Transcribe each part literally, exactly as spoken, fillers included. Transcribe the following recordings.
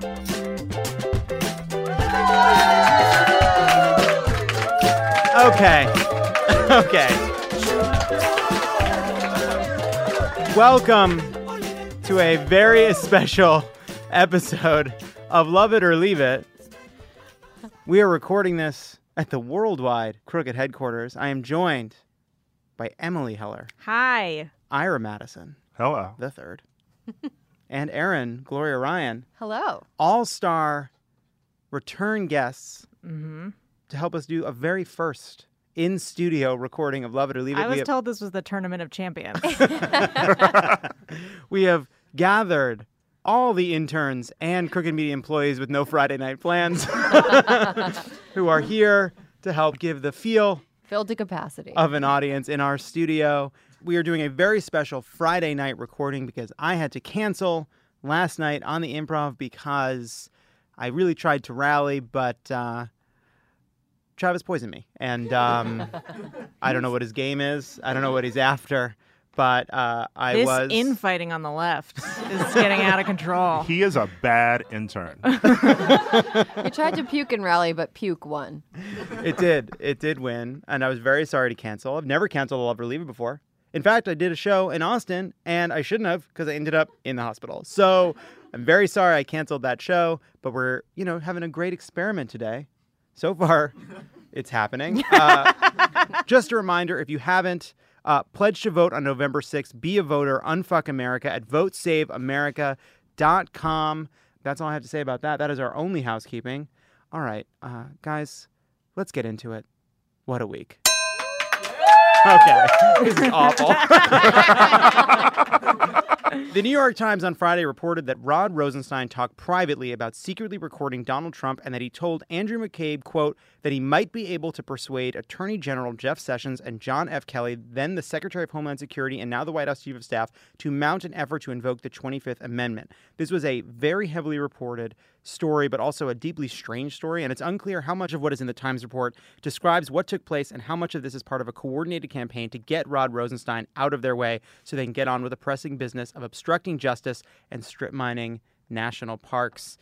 Okay. Okay. Welcome to a very special episode of Love It or Leave It. We are recording this at the worldwide Crooked headquarters. I am joined by Emily Heller. Hi. Ira Madison. Hello. The third. And Erin Gloria Ryan. Hello. All-star return guests Mm-hmm. to help us do a very first in-studio recording of Love It or Leave It. I was we have, told this was the Tournament of Champions. we have gathered all the interns and Crooked Media employees with no Friday night plans who are here to help give the feel Filled to capacity. of an audience in our studio. We are doing a very special Friday night recording because I had to cancel last night on the Improv because I really tried to rally, but uh, Travis poisoned me. And um, I don't know what his game is. I don't know what he's after. But uh, I this was... infighting on the left is getting out of control. He is a bad intern. You tried to puke and rally, but puke won. It did. It did win. And I was very sorry to cancel. I've never canceled a Love It or Leave It before. In fact, I did a show in Austin, and I shouldn't have because I ended up in the hospital. So I'm very sorry I canceled that show. But we're, you know, having a great experiment today. So far, it's happening. Uh, just a reminder, if you haven't, Uh, pledge to vote on November sixth. Be a voter. Unfuck America at vote save america dot com. That's all I have to say about that. That is our only housekeeping. All right, uh, guys, let's get into it. What a week. Okay, this is awful. The New York Times on Friday reported that Rod Rosenstein talked privately about secretly recording Donald Trump and that he told Andrew McCabe, quote, that he might be able to persuade Attorney General Jeff Sessions and John F. Kelly, then the Secretary of Homeland Security and now the White House Chief of Staff, to mount an effort to invoke the twenty-fifth Amendment. This was a very heavily reported story, but also a deeply strange story, and it's unclear how much of what is in the Times report describes what took place and how much of this is part of a coordinated campaign to get Rod Rosenstein out of their way so they can get on with the pressing business of obstructing justice and strip mining national parks.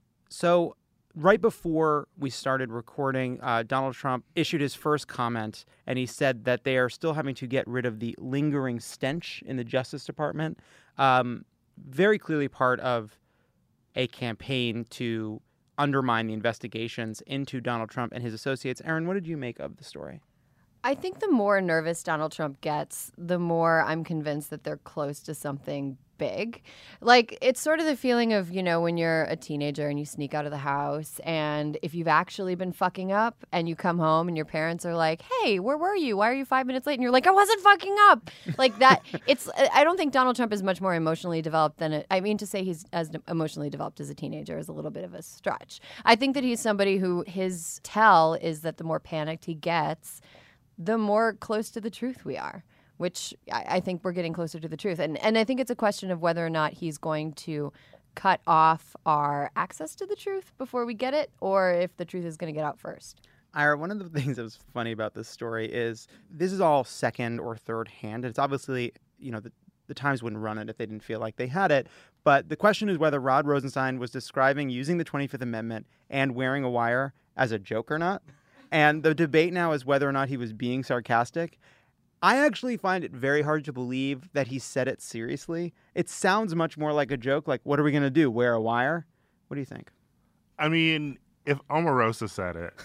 So right before we started recording, uh, Donald Trump issued his first comment, and he said that they are still having to get rid of the lingering stench in the Justice Department. Um, very clearly part of a campaign to undermine the investigations into Donald Trump and his associates. Erin, what did you make of the story? I think the more nervous Donald Trump gets, the more I'm convinced that they're close to something big. Like, it's sort of the feeling of, you know, when you're a teenager and you sneak out of the house, and if you've actually been fucking up and you come home and your parents are like, hey, where were you? Why are you five minutes late? And you're like, I wasn't fucking up. Like that. It's, I don't think Donald Trump is much more emotionally developed than, a, I mean, to say he's as emotionally developed as a teenager is a little bit of a stretch. I think that he's somebody who his tell is that the more panicked he gets, the more close to the truth we are. Which I, I think we're getting closer to the truth. And and I think it's a question of whether or not he's going to cut off our access to the truth before we get it, or if the truth is going to get out first. Ira, one of the things that was funny about this story is this is all second or third hand. It's obviously, you know, the, the Times wouldn't run it if they didn't feel like they had it. But the question is whether Rod Rosenstein was describing using the twenty-fifth Amendment and wearing a wire as a joke or not. And the debate now is whether or not he was being sarcastic. I actually find it very hard to believe that he said it seriously. It sounds much more like a joke. Like, what are we going to do? Wear a wire? What do you think? I mean, if Omarosa said it,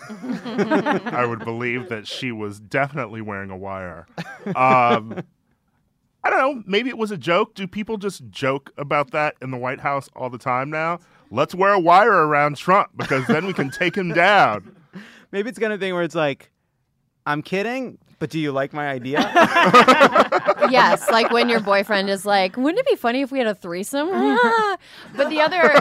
I would believe that she was definitely wearing a wire. Um, I don't know. Maybe it was a joke. Do people just joke about that in the White House all the time now? Let's wear a wire around Trump because then we can take him down. Maybe it's kind of thing where it's like, I'm kidding, but do you like my idea? Yes, like when your boyfriend is like, wouldn't it be funny if we had a threesome? But the other,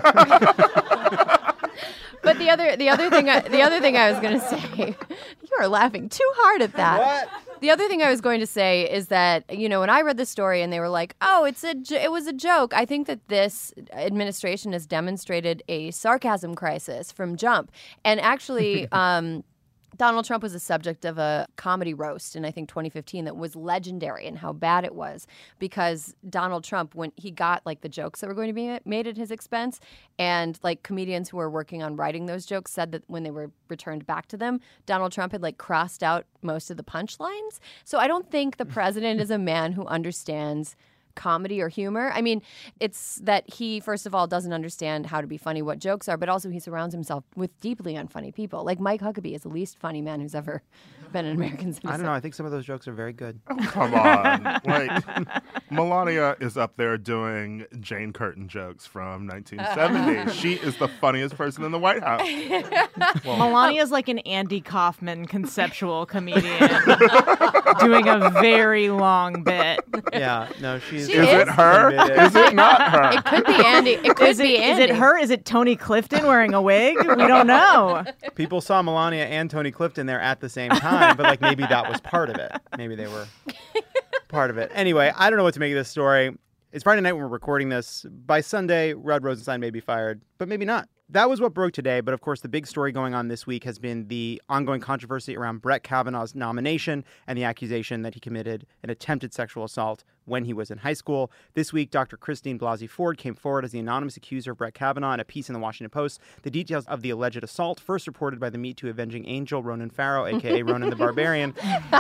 but the other, the other thing, I, the other thing I was going to say, you are laughing too hard at that. What? The other thing I was going to say is that, you know, when I read the story and they were like, oh, it's a, it was a joke, I think that this administration has demonstrated a sarcasm crisis from jump. And actually, um, Donald Trump was the subject of a comedy roast in, I think, twenty fifteen that was legendary and how bad it was because Donald Trump, when he got like the jokes that were going to be made at his expense, and like comedians who were working on writing those jokes said that when they were returned back to them, Donald Trump had like crossed out most of the punchlines. So I don't think the president is a man who understands comedy or humor. I mean, it's that he, first of all, doesn't understand how to be funny, what jokes are, but also he surrounds himself with deeply unfunny people. Like Mike Huckabee is the least funny man who's ever been an American citizen. I don't know. I think some of those jokes are very good. Oh, come on. Like, Melania is up there doing Jane Curtin jokes from nineteen seventy. She is the funniest person in the White House. Well, Melania's like an Andy Kaufman conceptual comedian doing a very long bit. Yeah, no, she's. She Is is? it her? Is it not her? It could be Andy. It could Is it, be is Andy. it her? Is it Tony Clifton wearing a wig? We don't know. People saw Melania and Tony Clifton there at the same time, but like maybe that was part of it. Maybe they were part of it. Anyway, I don't know what to make of this story. It's Friday night when we're recording this. By Sunday, Rod Rosenstein may be fired, but maybe not. That was what broke today, but of course the big story going on this week has been the ongoing controversy around Brett Kavanaugh's nomination and the accusation that he committed an attempted sexual assault when he was in high school. This week, Doctor Christine Blasey Ford came forward as the anonymous accuser of Brett Kavanaugh in a piece in the Washington Post. The details of the alleged assault, first reported by the Me Too avenging angel Ronan Farrow, a k a. Ronan the Barbarian,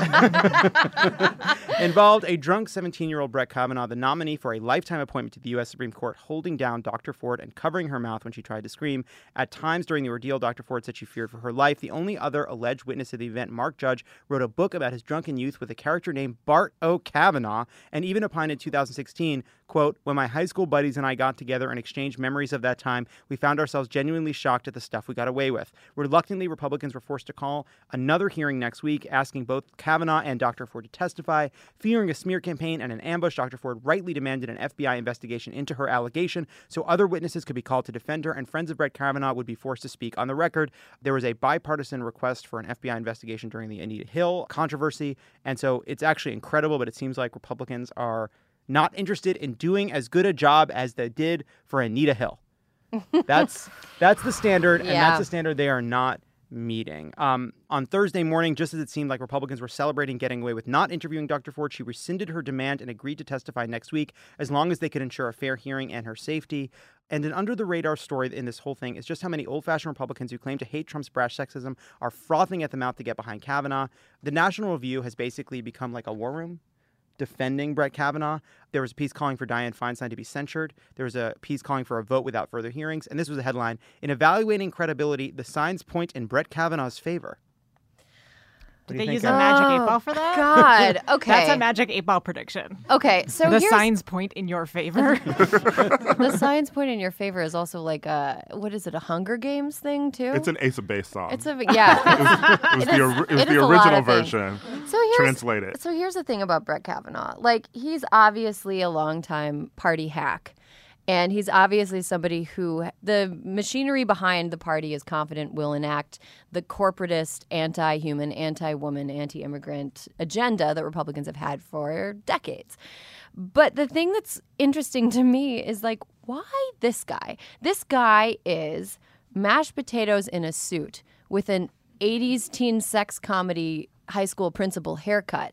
involved a drunk seventeen-year-old Brett Kavanaugh, the nominee for a lifetime appointment to the U S Supreme Court, holding down Doctor Ford and covering her mouth when she tried to scream. At times during the ordeal, Doctor Ford said she feared for her life. The only other alleged witness of the event, Mark Judge, wrote a book about his drunken youth with a character named Bart O. Kavanaugh, and even opined in two thousand sixteen, quote, "When my high school buddies and I got together and exchanged memories of that time, we found ourselves genuinely shocked at the stuff we got away with." Reluctantly, Republicans were forced to call another hearing next week, asking both Kavanaugh and Doctor Ford to testify. Fearing a smear campaign and an ambush, Doctor Ford rightly demanded an F B I investigation into her allegation so other witnesses could be called to defend her, and friends of Brett Kavanaugh would be forced to speak on the record. There was a bipartisan request for an F B I investigation during the Anita Hill controversy, and so it's actually incredible, but it seems like Republicans are not interested in doing as good a job as they did for Anita Hill. That's that's the standard, and Yeah. that's the standard they are not meeting. Um, on Thursday morning, just as it seemed like Republicans were celebrating getting away with not interviewing Doctor Ford, she rescinded her demand and agreed to testify next week as long as they could ensure a fair hearing and her safety. And an under-the-radar story in this whole thing is just how many old-fashioned Republicans who claim to hate Trump's brash sexism are frothing at the mouth to get behind Kavanaugh. The National Review has basically become like a war room defending Brett Kavanaugh. There was a piece calling for Dianne Feinstein to be censured. There was a piece calling for a vote without further hearings. And this was a headline: "In evaluating credibility, the signs point in Brett Kavanaugh's favor." What Did do they you use think, a Em? magic Oh, eight ball for that? God. Okay. That's a magic eight ball prediction. Okay, so the here's signs point in your favor. the signs point in your favor is also like a what is it? A Hunger Games thing too? It's an Ace of Base song. It's a yeah. it was it the, is- ori- it was it the is a lot original of things. version. So here's Translate it. So here's the thing about Brett Kavanaugh. Like, he's obviously a longtime party hack. And he's obviously somebody who the machinery behind the party is confident will enact the corporatist, anti-human, anti-woman, anti-immigrant agenda that Republicans have had for decades. But the thing that's interesting to me is, like, why this guy? This guy is mashed potatoes in a suit with an eighties teen sex comedy high school principal haircut.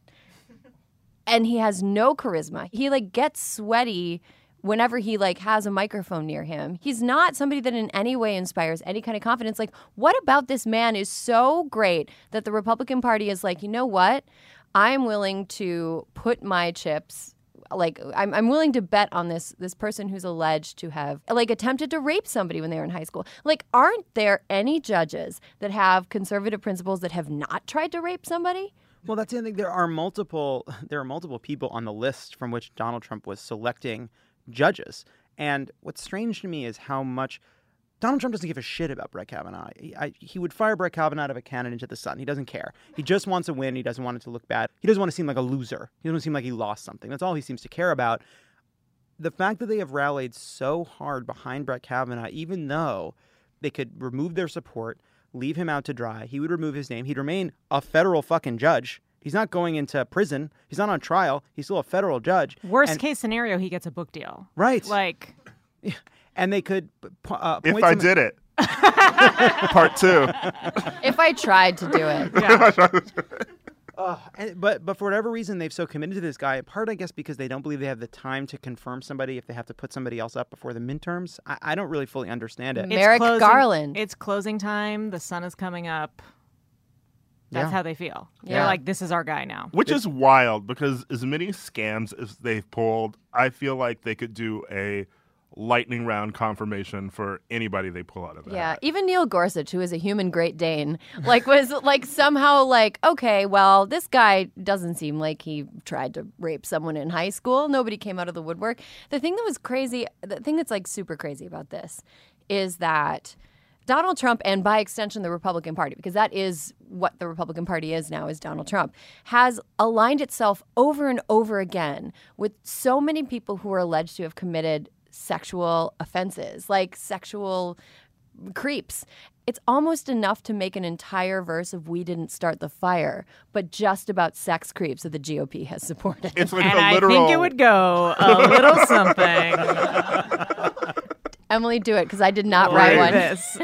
And he has no charisma. He, like, gets sweaty whenever he like has a microphone near him. He's not somebody that in any way inspires any kind of confidence. Like, what about this man is so great that the Republican Party is like, you know what? I'm willing to put my chips, like I'm, I'm willing to bet on this this person who's alleged to have like attempted to rape somebody when they were in high school. Like, aren't there any judges that have conservative principles that have not tried to rape somebody? Well, that's the thing. There are multiple there are multiple people on the list from which Donald Trump was selecting judges. And what's strange to me is how much Donald Trump doesn't give a shit about Brett Kavanaugh. He, I, he would fire Brett Kavanaugh out of a cannon into the sun. He doesn't care. He just wants a win. He doesn't want it to look bad. He doesn't want to seem like a loser. He doesn't seem like he lost something. That's all he seems to care about. The fact that they have rallied so hard behind Brett Kavanaugh, even though they could remove their support, leave him out to dry, he would remove his name. He'd remain a federal fucking judge. He's not going into prison. He's not on trial. He's still a federal judge. Worst And- case scenario, he gets a book deal. Right. Like, And they could uh, If point I some- did it. Part two. If I tried to do it. Yeah. Uh, and, but but for whatever reason, they've so committed to this guy. Part, I guess, because they don't believe they have the time to confirm somebody if they have to put somebody else up before the midterms. I, I don't really fully understand it. It's Merrick closing- Garland. It's closing time. The sun is coming up. That's Yeah. how they feel. Yeah. They're like, this is our guy now. Which is wild because as many scams as they've pulled, I feel like they could do a lightning round confirmation for anybody they pull out of that. Yeah, even Neil Gorsuch, who is a human Great Dane, like was like somehow like, okay, well, this guy doesn't seem like he tried to rape someone in high school. Nobody came out of the woodwork. The thing that was crazy, the thing that's like super crazy about this is that Donald Trump, and by extension the Republican Party, because that is what the Republican Party is now, is Donald Trump, has aligned itself over and over again with so many people who are alleged to have committed sexual offenses, like sexual creeps. It's almost enough to make an entire verse of "We Didn't Start the Fire," but just about sex creeps that the G O P has supported. It's like And the I literal. think it would go a little something. Emily, do it, because I did not Right. write one. This.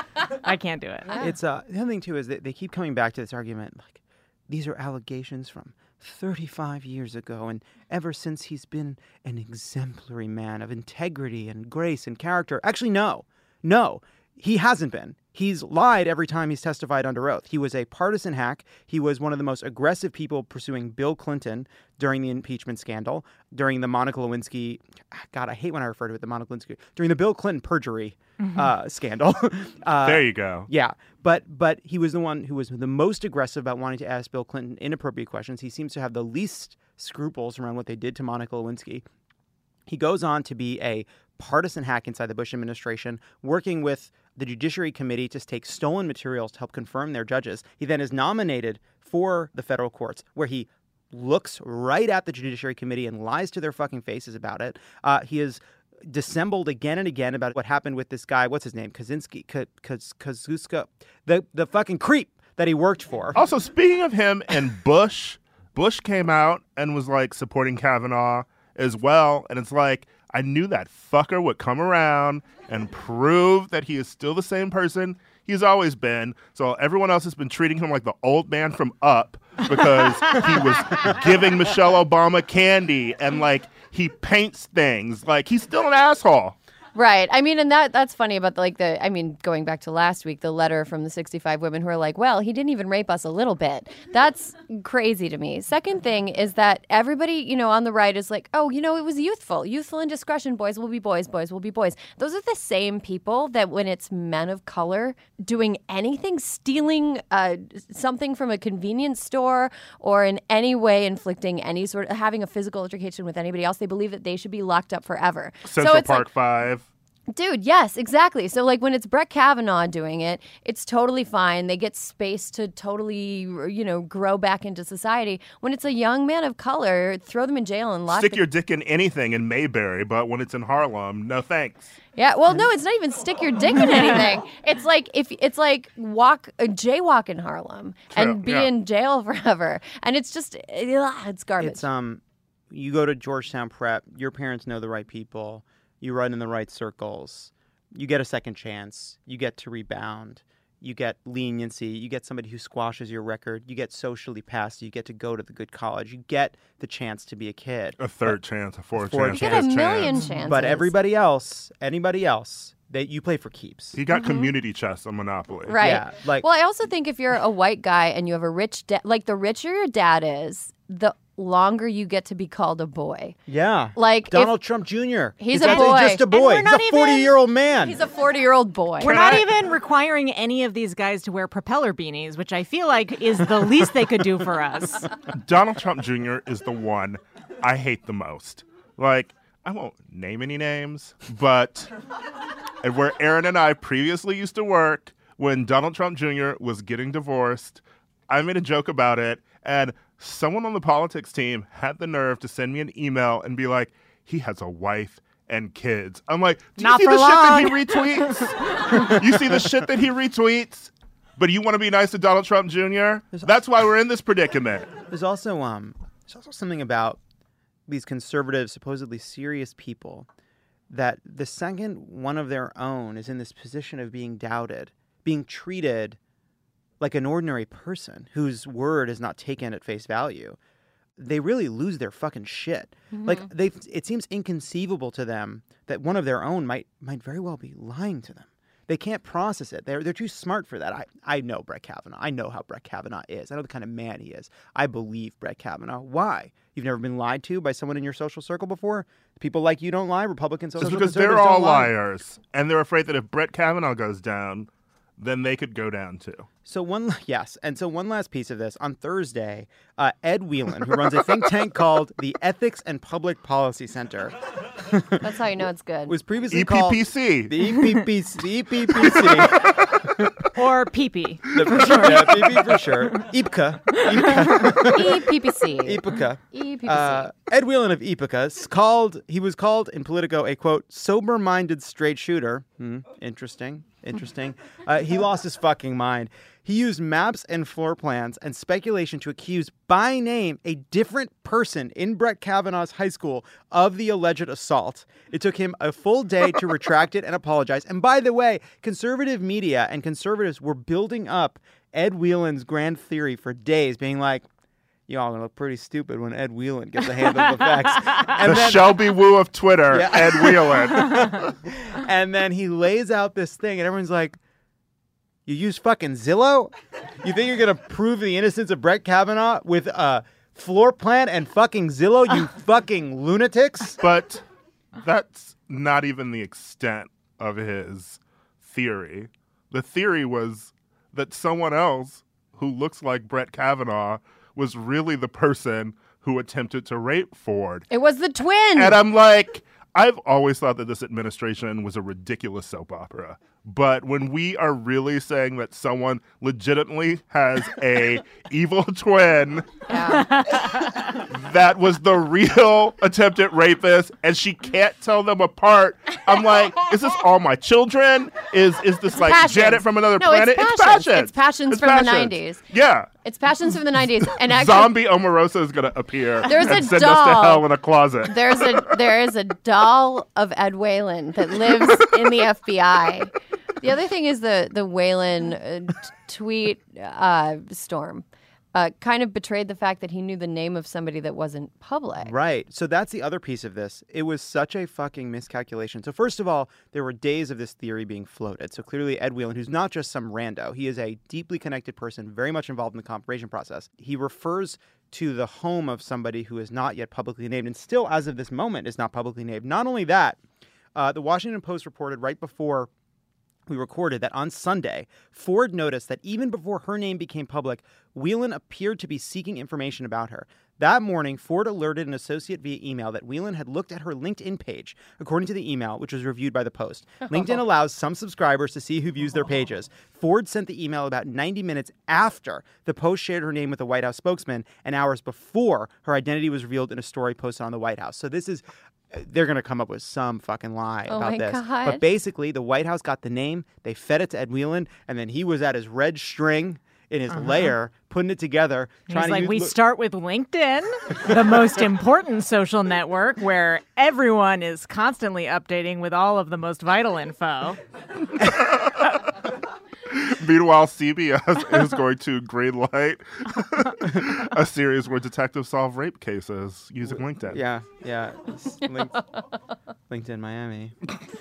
I can't do it. It's uh, the other thing too is that they keep coming back to this argument like these are allegations from thirty-five years ago, and ever since he's been an exemplary man of integrity and grace and character. Actually, no, no, he hasn't been. He's lied every time he's testified under oath. He was a partisan hack. He was one of the most aggressive people pursuing Bill Clinton during the impeachment scandal, during the Monica Lewinsky. God, I hate when I refer to it, the Monica Lewinsky, during the Bill Clinton perjury uh, scandal. uh, There you go. Yeah, but but he was the one who was the most aggressive about wanting to ask Bill Clinton inappropriate questions. He seems to have the least scruples around what they did to Monica Lewinsky. He goes on to be a partisan hack inside the Bush administration, working with the Judiciary Committee to take stolen materials to help confirm their judges. He then is nominated for the federal courts, where he looks right at the Judiciary Committee and lies to their fucking faces about it. Uh, he is dissembled again and again about what happened with this guy. What's his name? Kaczynski, K- Kaz- Kazuska, the the fucking creep that he worked for. Also, speaking of him and Bush, Bush came out and was like supporting Kavanaugh as well. And it's like, I knew that fucker would come around and prove that he is still the same person he's always been. So everyone else has been treating him like the old man from Up because he was giving Michelle Obama candy and like he paints things. Like he's still an asshole. Right. I mean, and that that's funny about the, like the, I mean, going back to last week, the letter from the sixty-five women who are like, well, he didn't even rape us a little bit. That's crazy to me. Second thing is that everybody, you know, on the right is like, oh, you know, it was youthful. Youthful indiscretion. Boys will be boys. Boys will be boys. Those are the same people that when it's men of color doing anything, stealing uh, something from a convenience store or in any way inflicting any sort of, having a physical altercation with anybody else, they believe that they should be locked up forever. Central so it's Park like, Five. Dude, yes, exactly. So, like, when it's Brett Kavanaugh doing it, it's totally fine. They get space to totally, you know, grow back into society. When it's a young man of color, throw them in jail and lock Stick the- your dick in anything in Mayberry, but when it's in Harlem, no thanks. Yeah, well, no, it's not even stick your dick in anything. It's like if it's like walk, uh, jaywalk in Harlem and True, be yeah. in jail forever, and it's just ugh, it's garbage. It's um, you go to Georgetown Prep. Your parents know the right people. You run in the right circles. You get a second chance. You get to rebound. You get leniency. You get somebody who squashes your record. You get socially passed. You get to go to the good college. You get the chance to be a kid. A third chance, a fourth fourth chance, you get a fifth million chance. chances. But everybody else, anybody else, that you play for keeps. He got community chess on Monopoly. Right. Yeah, like- well, I also think if you're a white guy and you have a rich dad, like the richer your dad is, the longer you get to be called a boy. Yeah. Like, if- Donald Trump Junior He's He's a actually boy. just a And boy. we're He's not a even- forty-year-old man. He's a forty-year-old boy. We're not even requiring any of these guys to wear propeller beanies, which I feel like is the least they could do for us. Donald Trump Junior is the one I hate the most. Like, I won't name any names, but and where Aaron and I previously used to work, when Donald Trump Junior was getting divorced, I made a joke about it, and someone on the politics team had the nerve to send me an email and be like, he has a wife and kids. I'm like, do you Not see for the long. shit that he retweets? You see the shit that he retweets? But you want to be nice to Donald Trump Junior? That's why we're in this predicament. There's also um, there's also something about these conservative, supposedly serious people that the second one of their own is in this position of being doubted, being treated like an ordinary person whose word is not taken at face value, they really lose their fucking shit. Mm-hmm. Like they, it seems inconceivable to them that one of their own might might very well be lying to them. They can't process it. They're they're too smart for that. I, I know Brett Kavanaugh. I know how Brett Kavanaugh is. I know the kind of man he is. I believe Brett Kavanaugh. Why? You've never been lied to by someone in your social circle before? People like you don't lie. Republican social It's because conservatives they're all don't lie. liars, and they're afraid that if Brett Kavanaugh goes down, then they could go down too. So one, yes, and so one last piece of this. On Thursday, uh, Ed Whelan, who runs a think tank called the Ethics and Public Policy Center, That's how you know it's good. was previously E P P C. called the E P P C, the E P P C, Or pee-pee. the, for sure, yeah, P P for sure, E P C A, E P P C. E P C A. E P P C. Uh, Ed Whelan of E P C A is called. He was called in Politico a quote sober-minded straight shooter. Hmm, interesting, interesting. Uh, he lost his fucking mind. He used maps and floor plans and speculation to accuse by name a different person in Brett Kavanaugh's high school of the alleged assault. It took him a full day to retract it and apologize. And by the way, conservative media and conservatives were building up Ed Whelan's grand theory for days, being like, y'all are gonna look pretty stupid when Ed Whelan gets a handle of the facts. And the then, Shelby Woo of Twitter, Yeah. Ed Whelan. and then he lays out this thing, and everyone's like, you use fucking Zillow? You think you're going to prove the innocence of Brett Kavanaugh with a floor plan and fucking Zillow, you fucking lunatics? But that's not even the extent of his theory. The theory was that someone else who looks like Brett Kavanaugh was really the person who attempted to rape Ford. It was the twin. And I'm like, I've always thought that this administration was a ridiculous soap opera. But when we are really saying that someone legitimately has a evil twin Yeah. that was the real attempted rapist and she can't tell them apart, I'm like, is this all my children? Is is this like Passions. Janet from another No, it's planet? Passions. passions. It's Passions It's from the Passions. nineties. Yeah. It's Passions from the nineties. And actually, Zombie Omarosa is going to appear There's and a send us to doll. hell in a closet. there's a there is a doll of Ed Whelan that lives in the F B I. The other thing is the the Whelan uh, t- tweet uh, storm uh, kind of betrayed the fact that he knew the name of somebody that wasn't public. Right. So that's the other piece of this. It was such a fucking miscalculation. So first of all, there were days of this theory being floated. So clearly Ed Whelan, who's not just some rando, he is a deeply connected person, very much involved in the confirmation process. He refers to the home of somebody who is not yet publicly named and still, as of this moment, is not publicly named. Not only that, uh, the Washington Post reported right before we recorded that on Sunday, Ford noticed that even before her name became public, Whelan appeared to be seeking information about her. That morning, Ford alerted an associate via email that Whelan had looked at her LinkedIn page, according to the email, which was reviewed by the Post. LinkedIn allows some subscribers to see who views their pages. Ford sent the email about ninety minutes after the Post shared her name with a White House spokesman and hours before her identity was revealed in a story posted on the White House. So this is... They're going to come up with some fucking lie Oh about my this. God. But basically, the White House got the name, they fed it to Ed Whelan, and then he was at his red string in his lair, putting it together, trying He's to like, use- we start with LinkedIn, the most important social network where everyone is constantly updating with all of the most vital info. Meanwhile, C B S is going to greenlight a series where detectives solve rape cases using LinkedIn. Yeah, yeah. It's Link- LinkedIn Miami.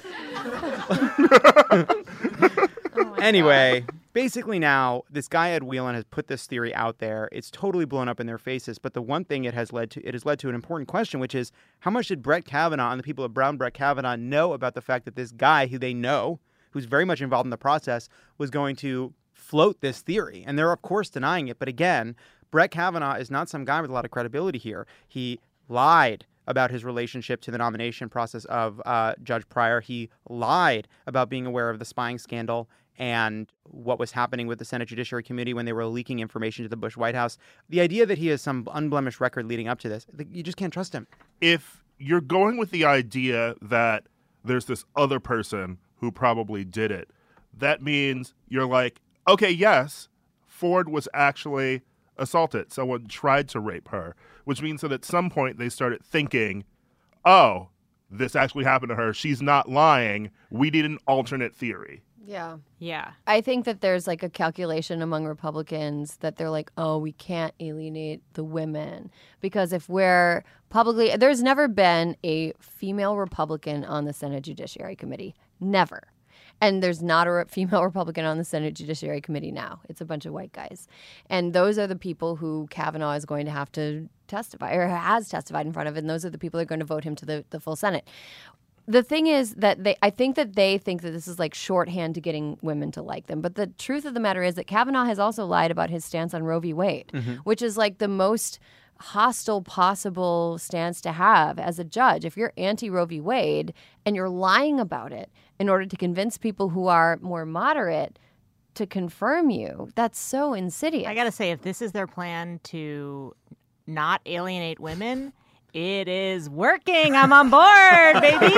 Anyway, basically now, this guy Ed Whelan has put this theory out there. It's totally blown up in their faces. But the one thing it has led to, it has led to an important question, which is how much did Brett Kavanaugh and the people of Brown Brett Kavanaugh know about the fact that this guy who they know, who's very much involved in the process, was going to float this theory? And they're, of course, denying it. But again, Brett Kavanaugh is not some guy with a lot of credibility here. He lied about his relationship to the nomination process of uh, Judge Pryor. He lied about being aware of the spying scandal and what was happening with the Senate Judiciary Committee when they were leaking information to the Bush White House. The idea that he has some unblemished record leading up to this, you just can't trust him. If you're going with the idea that there's this other person who probably did it, that means you're like, okay, yes, Ford was actually assaulted. Someone tried to rape her, which means that at some point they started thinking, oh, this actually happened to her. She's not lying. We need an alternate theory. Yeah. Yeah. I think that there's like a calculation among Republicans that they're like, oh, we can't alienate the women. Because if we're publicly, there's never been a female Republican on the Senate Judiciary Committee. Never. And there's not a female Republican on the Senate Judiciary Committee now. It's a bunch of white guys. And those are the people who Kavanaugh is going to have to testify or has testified in front of. And those are the people that are going to vote him to the, the full Senate. The thing is that they, I think that they think that this is like shorthand to getting women to like them. But the truth of the matter is that Kavanaugh has also lied about his stance on Roe v. Wade, mm-hmm. which is like the most hostile possible stance to have as a judge. If you're anti-Roe v. Wade and you're lying about it in order to convince people who are more moderate to confirm you, that's so insidious. I got to say, if this is their plan to not alienate women, it is working. I'm on board, baby.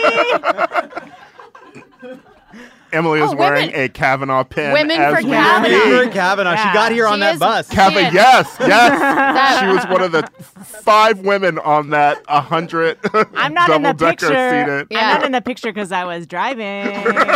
Emily is Oh, wearing women- a Kavanaugh pin. Women as for we Kavanaugh. speak. Amber Kavanaugh. She Yeah. got here on She that is- bus. Kava, Yeah. yes, yes. She was one of the five women on that one hundred I'm not in the double-decker picture. seated. Yeah. I'm not in the picture because I was driving.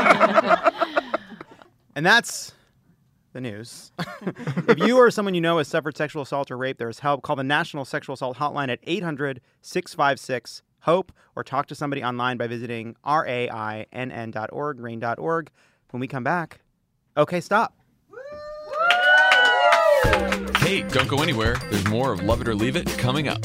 And that's the news. If you or someone you know has suffered sexual assault or rape, there is help. Call the National Sexual Assault Hotline at eight hundred, six five six, HOPE or talk to somebody online by visiting R A I N N dot org, rain dot org. When we come back, okay, stop. Hey, don't go anywhere. There's more of Love It or Leave It coming up.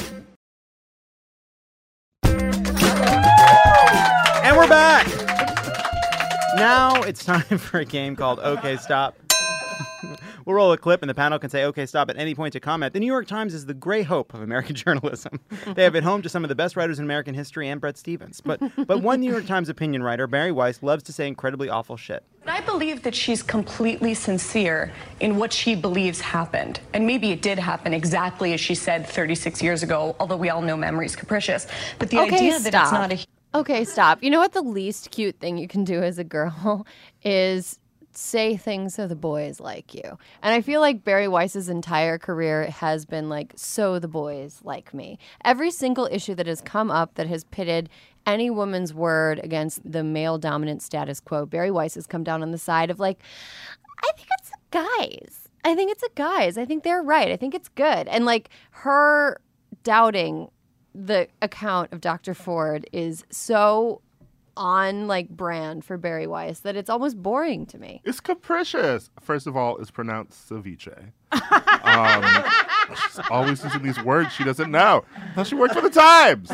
And we're back. Now it's time for a game called Okay, Stop. We'll roll a clip and the panel can say, okay, stop at any point to comment. The New York Times is the gray hope of American journalism. They have been home to some of the best writers in American history and Bret Stephens. But but one New York Times opinion writer, Bari Weiss, loves to say incredibly awful shit. I believe that she's completely sincere in what she believes happened. And maybe it did happen exactly as she said thirty-six years ago, although we all know memory's capricious. But the Okay, idea that stop. it's not a... Okay, stop. You know what the least cute thing you can do as a girl is say things so the boys like you. And I feel like Bari Weiss's entire career has been like, so the boys like me. Every single issue that has come up that has pitted any woman's word against the male dominant status quo, Bari Weiss has come down on the side of like, I think it's the guys. I think it's the guys. I think they're right. I think it's good. And like her doubting the account of Doctor Ford is so on like brand for Bari Weiss that it's almost boring to me. It's capricious. First of all, it's pronounced ceviche. Um, she's always using these words she doesn't know. I thought she worked for the Times.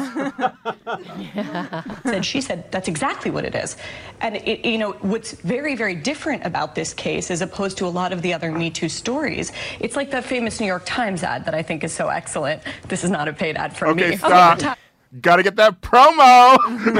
said she said that's exactly what it is. And it, you know what's very, very different about this case as opposed to a lot of the other Me Too stories, it's like that famous New York Times ad that I think is so excellent. This is not a paid ad from Okay, me. stop. Gotta get that promo.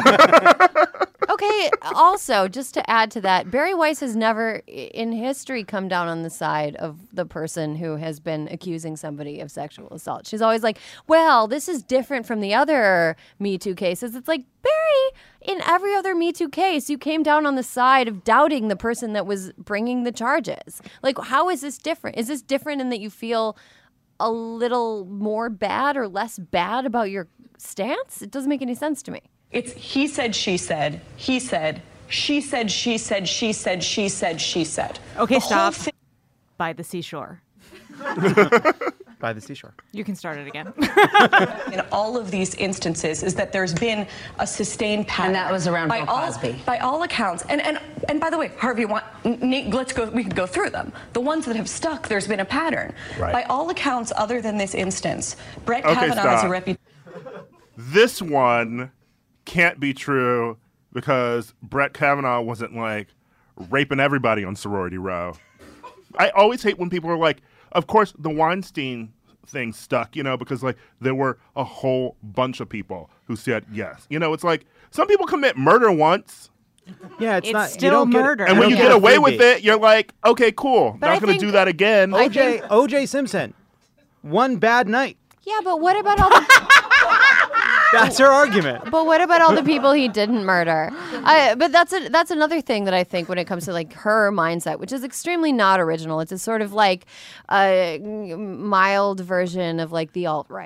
Okay, also, just to add to that, Bari Weiss has never in history come down on the side of the person who has been accusing somebody of sexual assault. She's always like, well, this is different from the other Me Too cases. It's like, Bari, in every other Me Too case, you came down on the side of doubting the person that was bringing the charges. Like, how is this different? Is this different in that you feel a little more bad or less bad about your stance? It doesn't make any sense to me. It's he said, she said, he said, she said, she said, she said, she said, she said. Okay, The whole stop. thing By the seashore. By the seashore. You can start it again. in all of these instances is that there's been a sustained pattern. And that was around by Bill all, Cosby. By all accounts. And, and, and by the way, Harvey, want, Nate, let's go, we can go through them. The ones that have stuck, there's been a pattern. Right. By all accounts, other than this instance, Brett Okay, Kavanaugh has a stop. reputation. This one can't be true because Brett Kavanaugh wasn't like raping everybody on Sorority Row. I always hate when people are like, of course, the Weinstein thing stuck, you know, because like there were a whole bunch of people who said yes. You know, it's like some people commit murder once, Yeah, it's, It's not. you still don't get- murder. and when you don't get a away with freebie. it, you're like, okay, cool, But I not going to think- do that again. O J O J Simpson, one bad night. Yeah, but what about all the That's her argument. But what about all the people he didn't murder? I, but that's a, that's another thing that I think when it comes to like her mindset, which is extremely not original. It's a sort of like a mild version of like the alt-right.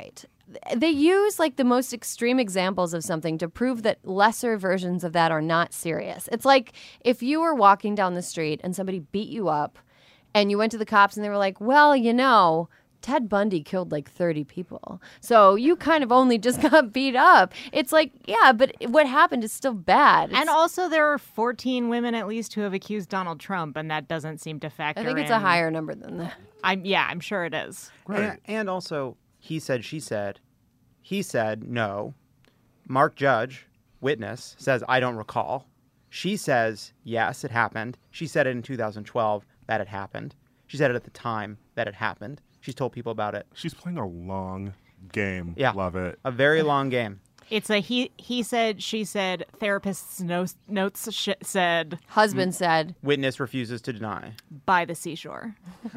they use like the most extreme examples of something to prove that lesser versions of that are not serious. It's like if you were walking down the street and somebody beat you up and you went to the cops and they were like, well, you know, Ted Bundy killed like thirty people. So you kind of only just got beat up. It's like, yeah, but what happened is still bad. It's, and also there are fourteen women at least who have accused Donald Trump, and that doesn't seem to factor I think it's in. a higher number than that. I'm, yeah, I'm sure it is. Right. And, and also, he said, she said. He said, no. Mark Judge, witness, says, I don't recall. She says, yes, it happened. She said it in two thousand twelve that it happened. She said it at the time that it happened. She's told people about it. She's playing a long game. Yeah. Love it. A very long game. It's a he he said, she said, therapist's notes, notes sh- said, Husband said. Witness refuses to deny. by the seashore.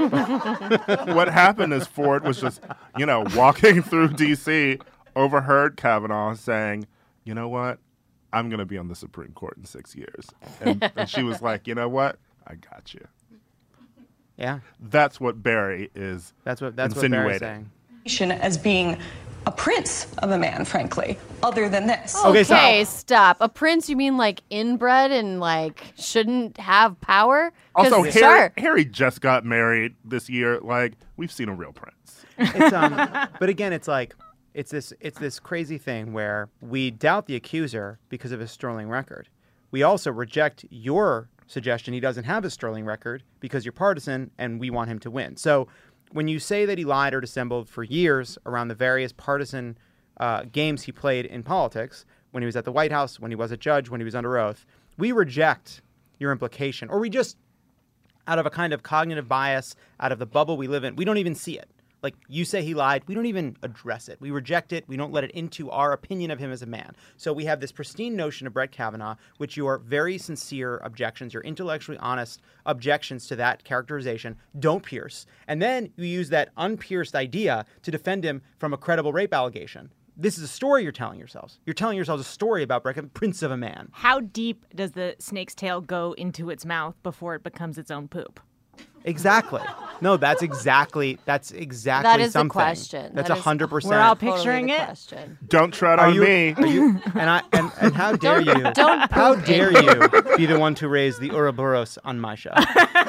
What happened is Ford was just, you know, walking through D C, overheard Kavanaugh saying, you know what? I'm going to be on the Supreme Court in six years. And, and she was like, you know what? I got you. Yeah, That's what Barry is that's what that's what Barry's insinuating. saying. As being a prince of a man, frankly, other than this. Okay, Okay, stop. stop. A prince, you mean like inbred and like shouldn't have power? 'Cause Also, Harry, sure. Harry just got married this year. Like, we've seen a real prince. It's um, but again, it's like it's this it's this crazy thing where we doubt the accuser because of his sterling record. We also reject your suggestion he doesn't have a sterling record because you're partisan and we want him to win. So when you say that he lied or dissembled for years around the various partisan uh, games he played in politics, when he was at the White House, when he was a judge, when he was under oath, we reject your implication, or we just, out of a kind of cognitive bias, out of the bubble we live in, we don't even see it. Like, you say he lied, we don't even address it. We reject it. We don't let it into our opinion of him as a man. So we have this pristine notion of Brett Kavanaugh, which your very sincere objections, your intellectually honest objections to that characterization don't pierce. And then you use that unpierced idea to defend him from a credible rape allegation. This is a story you're telling yourselves. You're telling yourselves a story about Brett Kavanaugh, Prince of a Man. How deep does the snake's tail go into its mouth before it becomes its own poop? Exactly. No, that's exactly that's exactly That is the something. question. That's That a is hundred percent. We're all Totally picturing the it. question. Don't tread Are on you, me. are you, and I and, and how dare you? don't how poop dare in- you be the one to raise the Ouroboros on my show?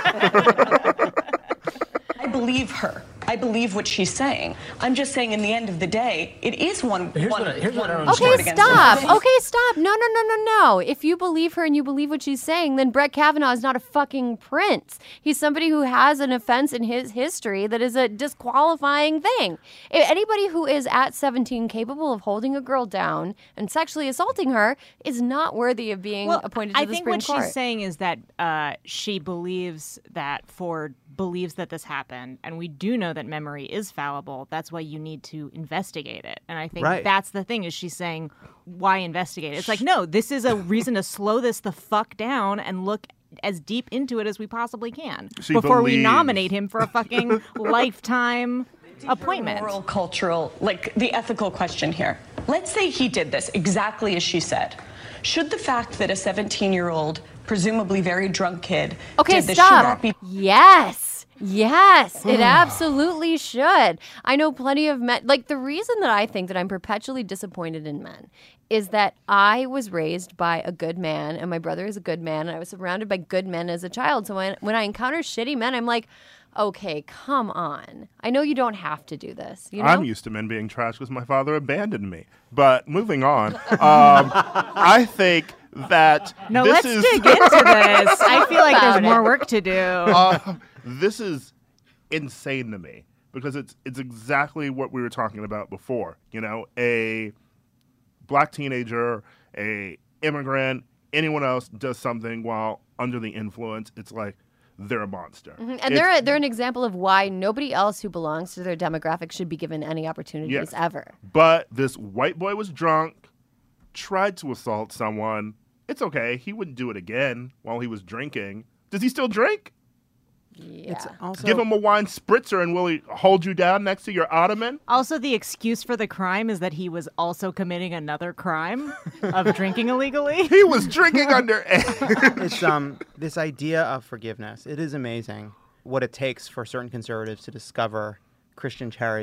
I believe her. I believe what she's saying. I'm just saying, in the end of the day, it is one. Here's one, what I- here's what I one don't sword Okay, against stop. another. Okay, stop. No, no, no, no, no. If you believe her and you believe what she's saying, then Brett Kavanaugh is not a fucking prince. He's somebody who has an offense in his history that is a disqualifying thing. If anybody who is at seventeen capable of holding a girl down and sexually assaulting her is not worthy of being appointed to I the think Supreme what Court. she's saying is that uh, she believes that Ford believes that this happened, and we do know that memory is fallible. That's why you need to investigate it. And I think Right. that's the thing, is she's saying, why investigate it? It's like, no, this is a reason to slow this the fuck down and look as deep into it as we possibly can She before we believes- nominate him for a fucking lifetime appointment. Moral, cultural, like the ethical question here. Let's say he did this exactly as she said. Should the fact that a seventeen-year-old, presumably very drunk kid, Okay, did this should stop. not be Yes. Yes, it absolutely should. I know plenty of men. Like, the reason that I think that I'm perpetually disappointed in men is that I was raised by a good man, and my brother is a good man, and I was surrounded by good men as a child. So when, when I encounter shitty men, I'm like, okay, come on. I know you don't have to do this. You know? I'm used to men being trash because my father abandoned me. But moving on, um, I think that No, this let's is dig into this. I feel like there's About more it. work to do. uh, this is insane to me because it's it's exactly what we were talking about before. You know, a black teenager, a immigrant, anyone else does something while under the influence, it's like they're a monster. And It's- they're a, they're an example of why nobody else who belongs to their demographic should be given any opportunities Yes. ever. But this white boy was drunk, tried to assault someone. It's okay. He wouldn't do it again while he was drinking. Does he still drink? Yeah. It's also Give him a wine spritzer and will he hold you down next to your ottoman? Also, the excuse for the crime is that he was also committing another crime of drinking illegally. He was drinking underage. it's um this idea of forgiveness. It is amazing what it takes for certain conservatives to discover Christian charity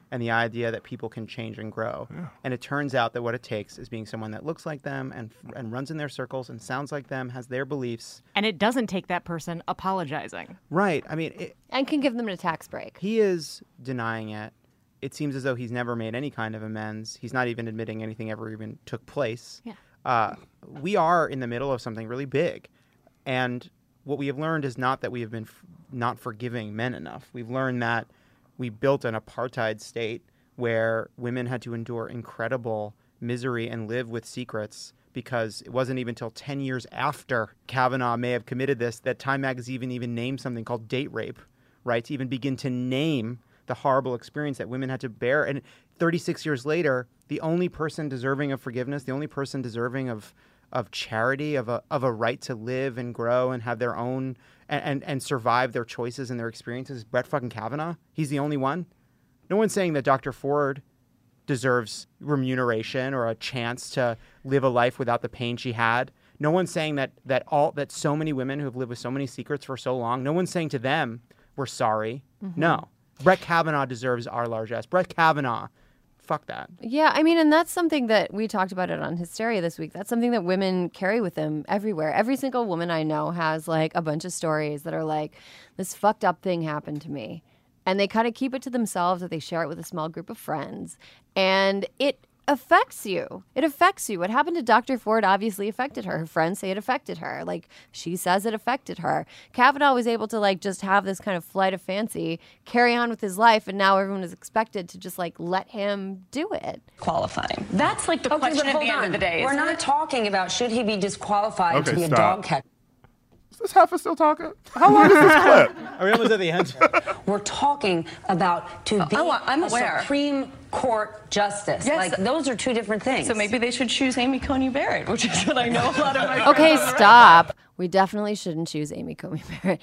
and the idea that people can change and grow. Yeah. And it turns out that what it takes is being someone that looks like them and and runs in their circles and sounds like them, has their beliefs. And it doesn't take that person apologizing. Right. I mean, it, And can give them a tax break. he is denying it. It seems as though he's never made any kind of amends. He's not even admitting anything ever even took place. Yeah. Uh, we are in the middle of something really big. And what we have learned is not that we have been f- not forgiving men enough. We've learned that we built an apartheid state where women had to endure incredible misery and live with secrets because it wasn't even until ten years after Kavanaugh may have committed this that Time Magazine even named something called date rape, right? To even begin to name the horrible experience that women had to bear. And thirty-six years later, the only person deserving of forgiveness, the only person deserving of of charity, of a of a right to live and grow and have their own and, and, and survive their choices and their experiences, Brett fucking Kavanaugh. He's the only one. No one's saying that Doctor Ford deserves remuneration or a chance to live a life without the pain she had. No one's saying that that all that so many women who have lived with so many secrets for so long, no one's saying to them, we're sorry. Mm-hmm. No. Brett Kavanaugh deserves our largesse. Brett Kavanaugh. Fuck that. Yeah, I mean, and that's something that we talked about it on Hysteria this week. That's something that women carry with them everywhere. Every single woman I know has like a bunch of stories that are like, this fucked up thing happened to me. And they kind of keep it to themselves, or they share it with a small group of friends. And it affects you. It affects you. What happened to Doctor Ford obviously affected her. Her friends say it affected her. Like, she says it affected her. Kavanaugh was able to, like, just have this kind of flight of fancy, carry on with his life, and now everyone is expected to just, like, let him do it. Qualifying. That's like the Okay, question but at hold the end on. of the day. We're isn't not it? talking about should he be disqualified Okay, to be stop. a dog catcher. Is this Heffa still talking? How long is this clip? Are we almost at the end? We're talking about to be oh, I'm a aware. Supreme Court justice. Yes. Like, those are two different things. So maybe they should choose Amy Coney Barrett, which is what I know a lot of my Okay, friends stop. We definitely shouldn't choose Amy Coney Barrett.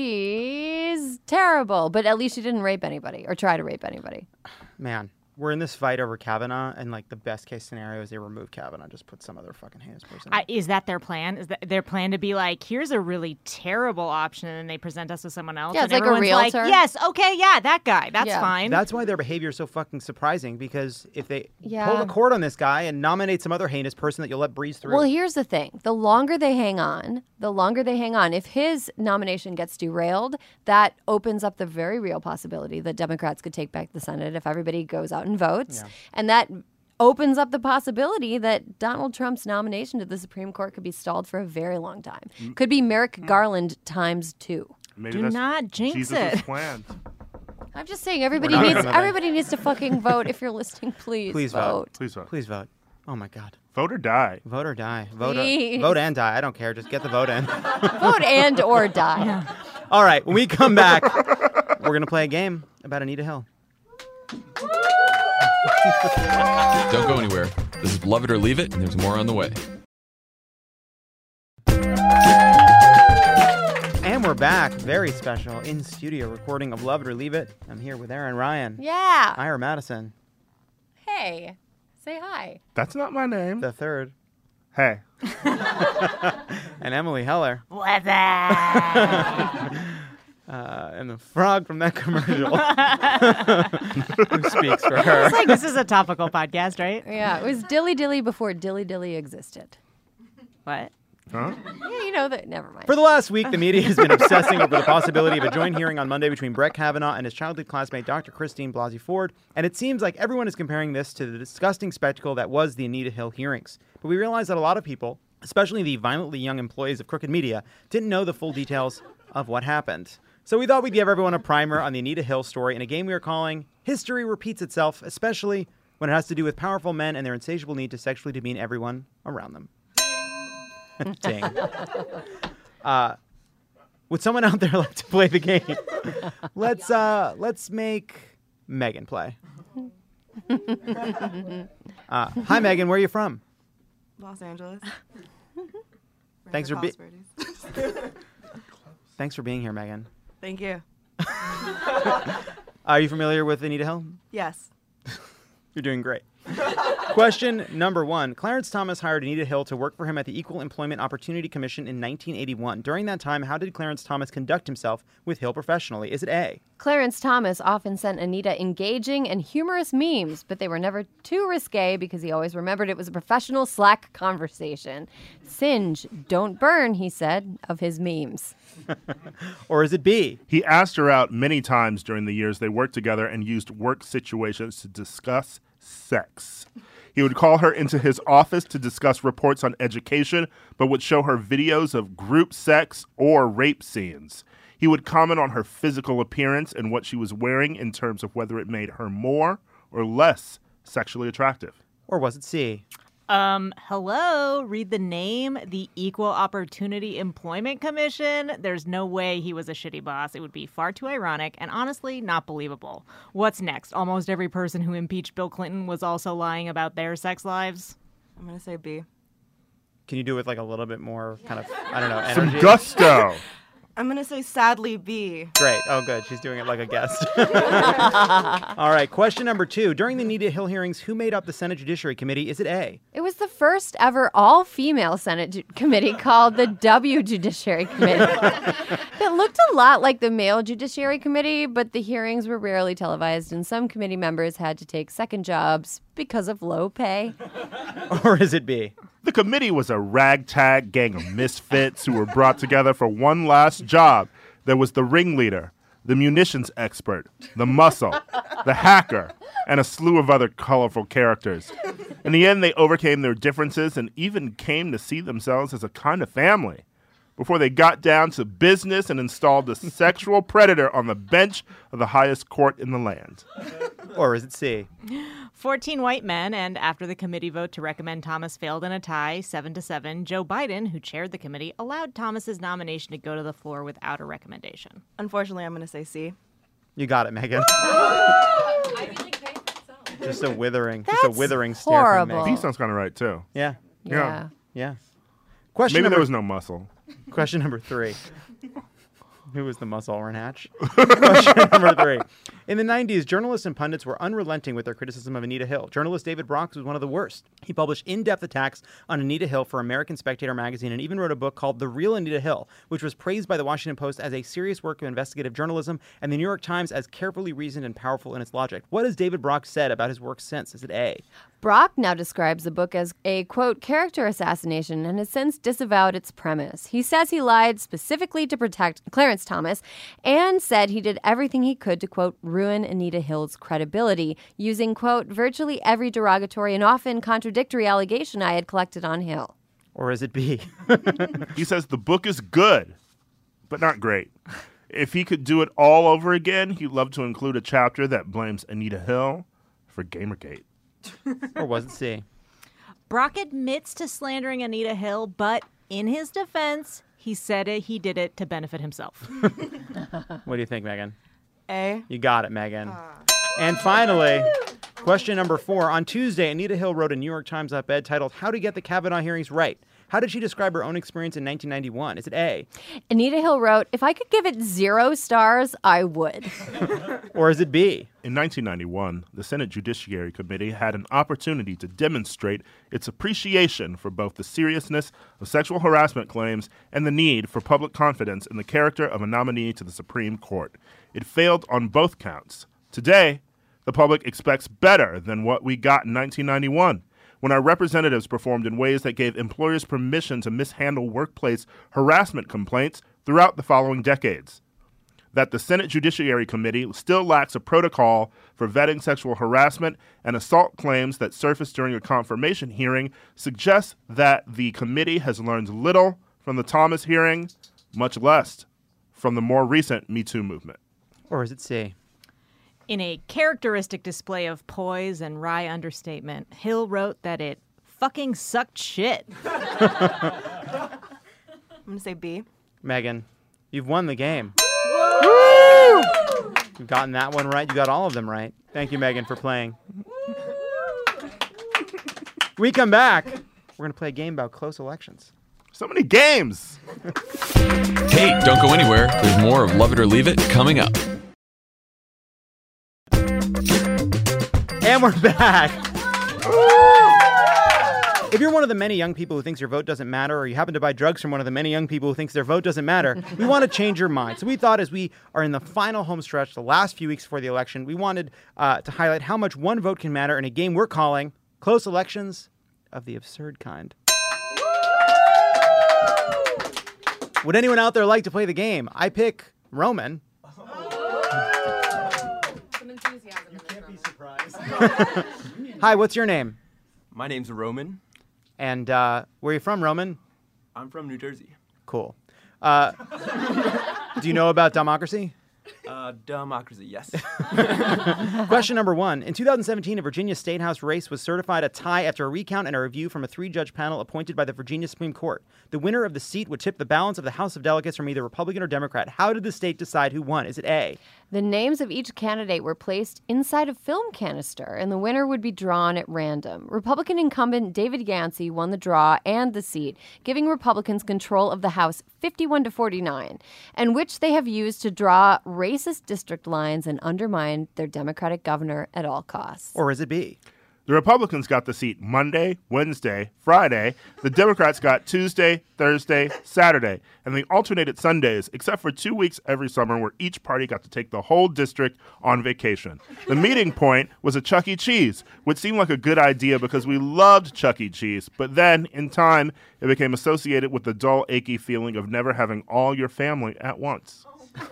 She's terrible, but at least she didn't rape anybody or try to rape anybody. Man, we're in this fight over Kavanaugh, and like the best case scenario is they remove Kavanaugh, just put some other fucking heinous person. I, is that their plan? Is that their plan to be like, here's a really terrible option, and then they present us with someone else? Yeah, and it's like a everyone's realtor. Like, yes, okay, yeah, that guy, that's Yeah. fine. That's why their behavior is so fucking surprising, because if they Yeah. pull the cord on this guy and nominate some other heinous person that you'll let breeze through. Well, here's the thing. The longer they hang on, the longer they hang on. If his nomination gets derailed, that opens up the very real possibility that Democrats could take back the Senate if everybody goes out and votes. Yeah. And that opens up the possibility that Donald Trump's nomination to the Supreme Court could be stalled for a very long time. Could be Merrick Garland times two. Maybe Do that's not jinx Jesus' it. plan. I'm just saying everybody not needs gonna vote. everybody needs to fucking vote. If you're listening, please, Please vote. vote. Please vote. Please vote. Oh my God. Vote or die. Vote or die. Vote, or, Please. vote and die. I don't care. Just get the vote in. Vote and or die. All right. When we come back, we're going to play a game about Anita Hill. Don't go anywhere. This is Love It or Leave It, and there's more on the way. And we're back. Very special in studio recording of Love It or Leave It. I'm here with Aaron Ryan. Yeah. Ira Madison, Hey, say hi. That's not my name. the third, Hey. and Emily Heller, What's that? uh, and the frog from that commercial who speaks for her. It's like this is a topical podcast, right? Yeah, it was Dilly Dilly before Dilly Dilly existed. What? Huh? Yeah, you know that. Never mind. For the last week, the media has been obsessing over the possibility of a joint hearing on Monday between Brett Kavanaugh and his childhood classmate, Doctor Christine Blasey Ford, and it seems like everyone is comparing this to the disgusting spectacle that was the Anita Hill hearings. But we realize that a lot of people, especially the violently young employees of Crooked Media, didn't know the full details of what happened. So we thought we'd give everyone a primer on the Anita Hill story in a game we are calling History Repeats Itself, especially when it has to do with powerful men and their insatiable need to sexually demean everyone around them. Dang. Uh, would someone out there like to play the game? let's uh, let's make Megan play. uh, hi, Megan. Where are you from? Los Angeles. Thanks for being. Possibilities. Thanks for being here, Megan. Thank you. Are you familiar with Anita Hill? Yes. You're doing great. Question number one. Clarence Thomas hired Anita Hill to work for him at the Equal Employment Opportunity Commission in nineteen eighty-one. During that time, how did Clarence Thomas conduct himself with Hill professionally? Is it A? Clarence Thomas often sent Anita engaging and humorous memes, but they were never too risque because he always remembered it was a professional Slack conversation. Singe, don't burn, he said, of his memes. Or is it B? He asked her out many times during the years they worked together and used work situations to discuss sex. He would call her into his office to discuss reports on education, but would show her videos of group sex or rape scenes. He would comment on her physical appearance and what she was wearing in terms of whether it made her more or less sexually attractive. Or was it C? Um, hello, read the name, the Equal Opportunity Employment Commission. There's no way he was a shitty boss. It would be far too ironic and honestly not believable. What's next? Almost every person who impeached Bill Clinton was also lying about their sex lives. I'm going to say B. Can you do it with like a little bit more kind of, I don't know, Some energy? gusto. I'm going to say sadly B. Great. Oh, good. She's doing it like a guest. All right. Question number two. During the Anita Hill hearings, who made up the Senate Judiciary Committee? Is it A? It was the first ever all-female Senate ju- committee called the W Judiciary Committee. That looked a lot like the male Judiciary Committee, but the hearings were rarely televised, and some committee members had to take second jobs because of low pay. Or is it B? The committee was a ragtag gang of misfits who were brought together for one last job. There was the ringleader, the munitions expert, the muscle, the hacker, and a slew of other colorful characters. In the end, they overcame their differences and even came to see themselves as a kind of family before they got down to business and installed a sexual predator on the bench of the highest court in the land. Or is it C? fourteen white men, and after the committee vote to recommend Thomas failed in a tie, seven to seven, Joe Biden, who chaired the committee, allowed Thomas's nomination to go to the floor without a recommendation. Unfortunately, I'm going to say C. You got it, Megan. Just a withering, just a That's withering stare from horrible. Megan. B sounds kind of right, too. Yeah, Yeah. yeah. Question Maybe number there was no muscle. Question number three. Who was the muscle, Orrin Hatch? Question number three. In the nineties, journalists and pundits were unrelenting with their criticism of Anita Hill. Journalist David Brock was one of the worst. He published in-depth attacks on Anita Hill for American Spectator magazine and even wrote a book called The Real Anita Hill, which was praised by the Washington Post as a serious work of investigative journalism and the New York Times as carefully reasoned and powerful in its logic. What has David Brock said about his work since? Is it A? Brock now describes the book as a, quote, character assassination and has since disavowed its premise. He says he lied specifically to protect Clarence Thomas and said he did everything he could to, quote, ruin Anita Hill's credibility, using, quote, virtually every derogatory and often contradictory allegation I had collected on Hill. Or is it B? He says the book is good, but not great. If he could do it all over again, he'd love to include a chapter that blames Anita Hill for Gamergate. Or was it C? Brock admits to slandering Anita Hill, but in his defense, he said it, he did it to benefit himself. What do you think, Megan? A. You got it, Megan. And finally, question number four. On Tuesday, Anita Hill wrote a New York Times op-ed titled How to Get the Kavanaugh Hearings Right. How did she describe her own experience in nineteen ninety-one? Is it A? Anita Hill wrote, if I could give it zero stars, I would. Or is it B? In nineteen ninety-one, the Senate Judiciary Committee had an opportunity to demonstrate its appreciation for both the seriousness of sexual harassment claims and the need for public confidence in the character of a nominee to the Supreme Court. It failed on both counts. Today, the public expects better than what we got in nineteen ninety-one, when our representatives performed in ways that gave employers permission to mishandle workplace harassment complaints throughout the following decades. That the Senate Judiciary Committee still lacks a protocol for vetting sexual harassment and assault claims that surfaced during a confirmation hearing suggests that the committee has learned little from the Thomas hearing, much less from the more recent Me Too movement. Or is it C? In a characteristic display of poise and wry understatement, Hill wrote that it fucking sucked shit. I'm going to say B. Megan, you've won the game. You've gotten that one right. You got all of them right. Thank you, Megan, for playing. We come back. We're going to play a game about close elections. So many games! Hey, don't go anywhere. There's more of Love It or Leave It coming up. And we're back. If you're one of the many young people who thinks your vote doesn't matter, or you happen to buy drugs from one of the many young people who thinks their vote doesn't matter, we want to change your mind. So we thought as we are in the final home stretch, the last few weeks before the election, we wanted uh, to highlight how much one vote can matter in a game we're calling Close Elections of the Absurd Kind. Would anyone out there like to play the game? I pick Roman. Some enthusiasm in this room. Surprised. Hi, what's your name? My name's Roman. And uh, where are you from, Roman? I'm from New Jersey. Cool. Uh, do you know about democracy? Uh, democracy, yes. Question number one. In two thousand seventeen, a Virginia State House race was certified a tie after a recount and a review from a three-judge panel appointed by the Virginia Supreme Court. The winner of the seat would tip the balance of the House of Delegates from either Republican or Democrat. How did the state decide who won? Is it A? The names of each candidate were placed inside a film canister, and the winner would be drawn at random. Republican incumbent David Yancey won the draw and the seat, giving Republicans control of the House fifty-one to forty-nine, and which they have used to draw racist district lines and undermine their Democratic governor at all costs. Or is it B? The Republicans got the seat Monday, Wednesday, Friday. The Democrats got Tuesday, Thursday, Saturday. And they alternated Sundays, except for two weeks every summer where each party got to take the whole district on vacation. The meeting point was a Chuck E. Cheese, which seemed like a good idea because we loved Chuck E. Cheese. But then, in time, it became associated with the dull, achy feeling of never having all your family at once.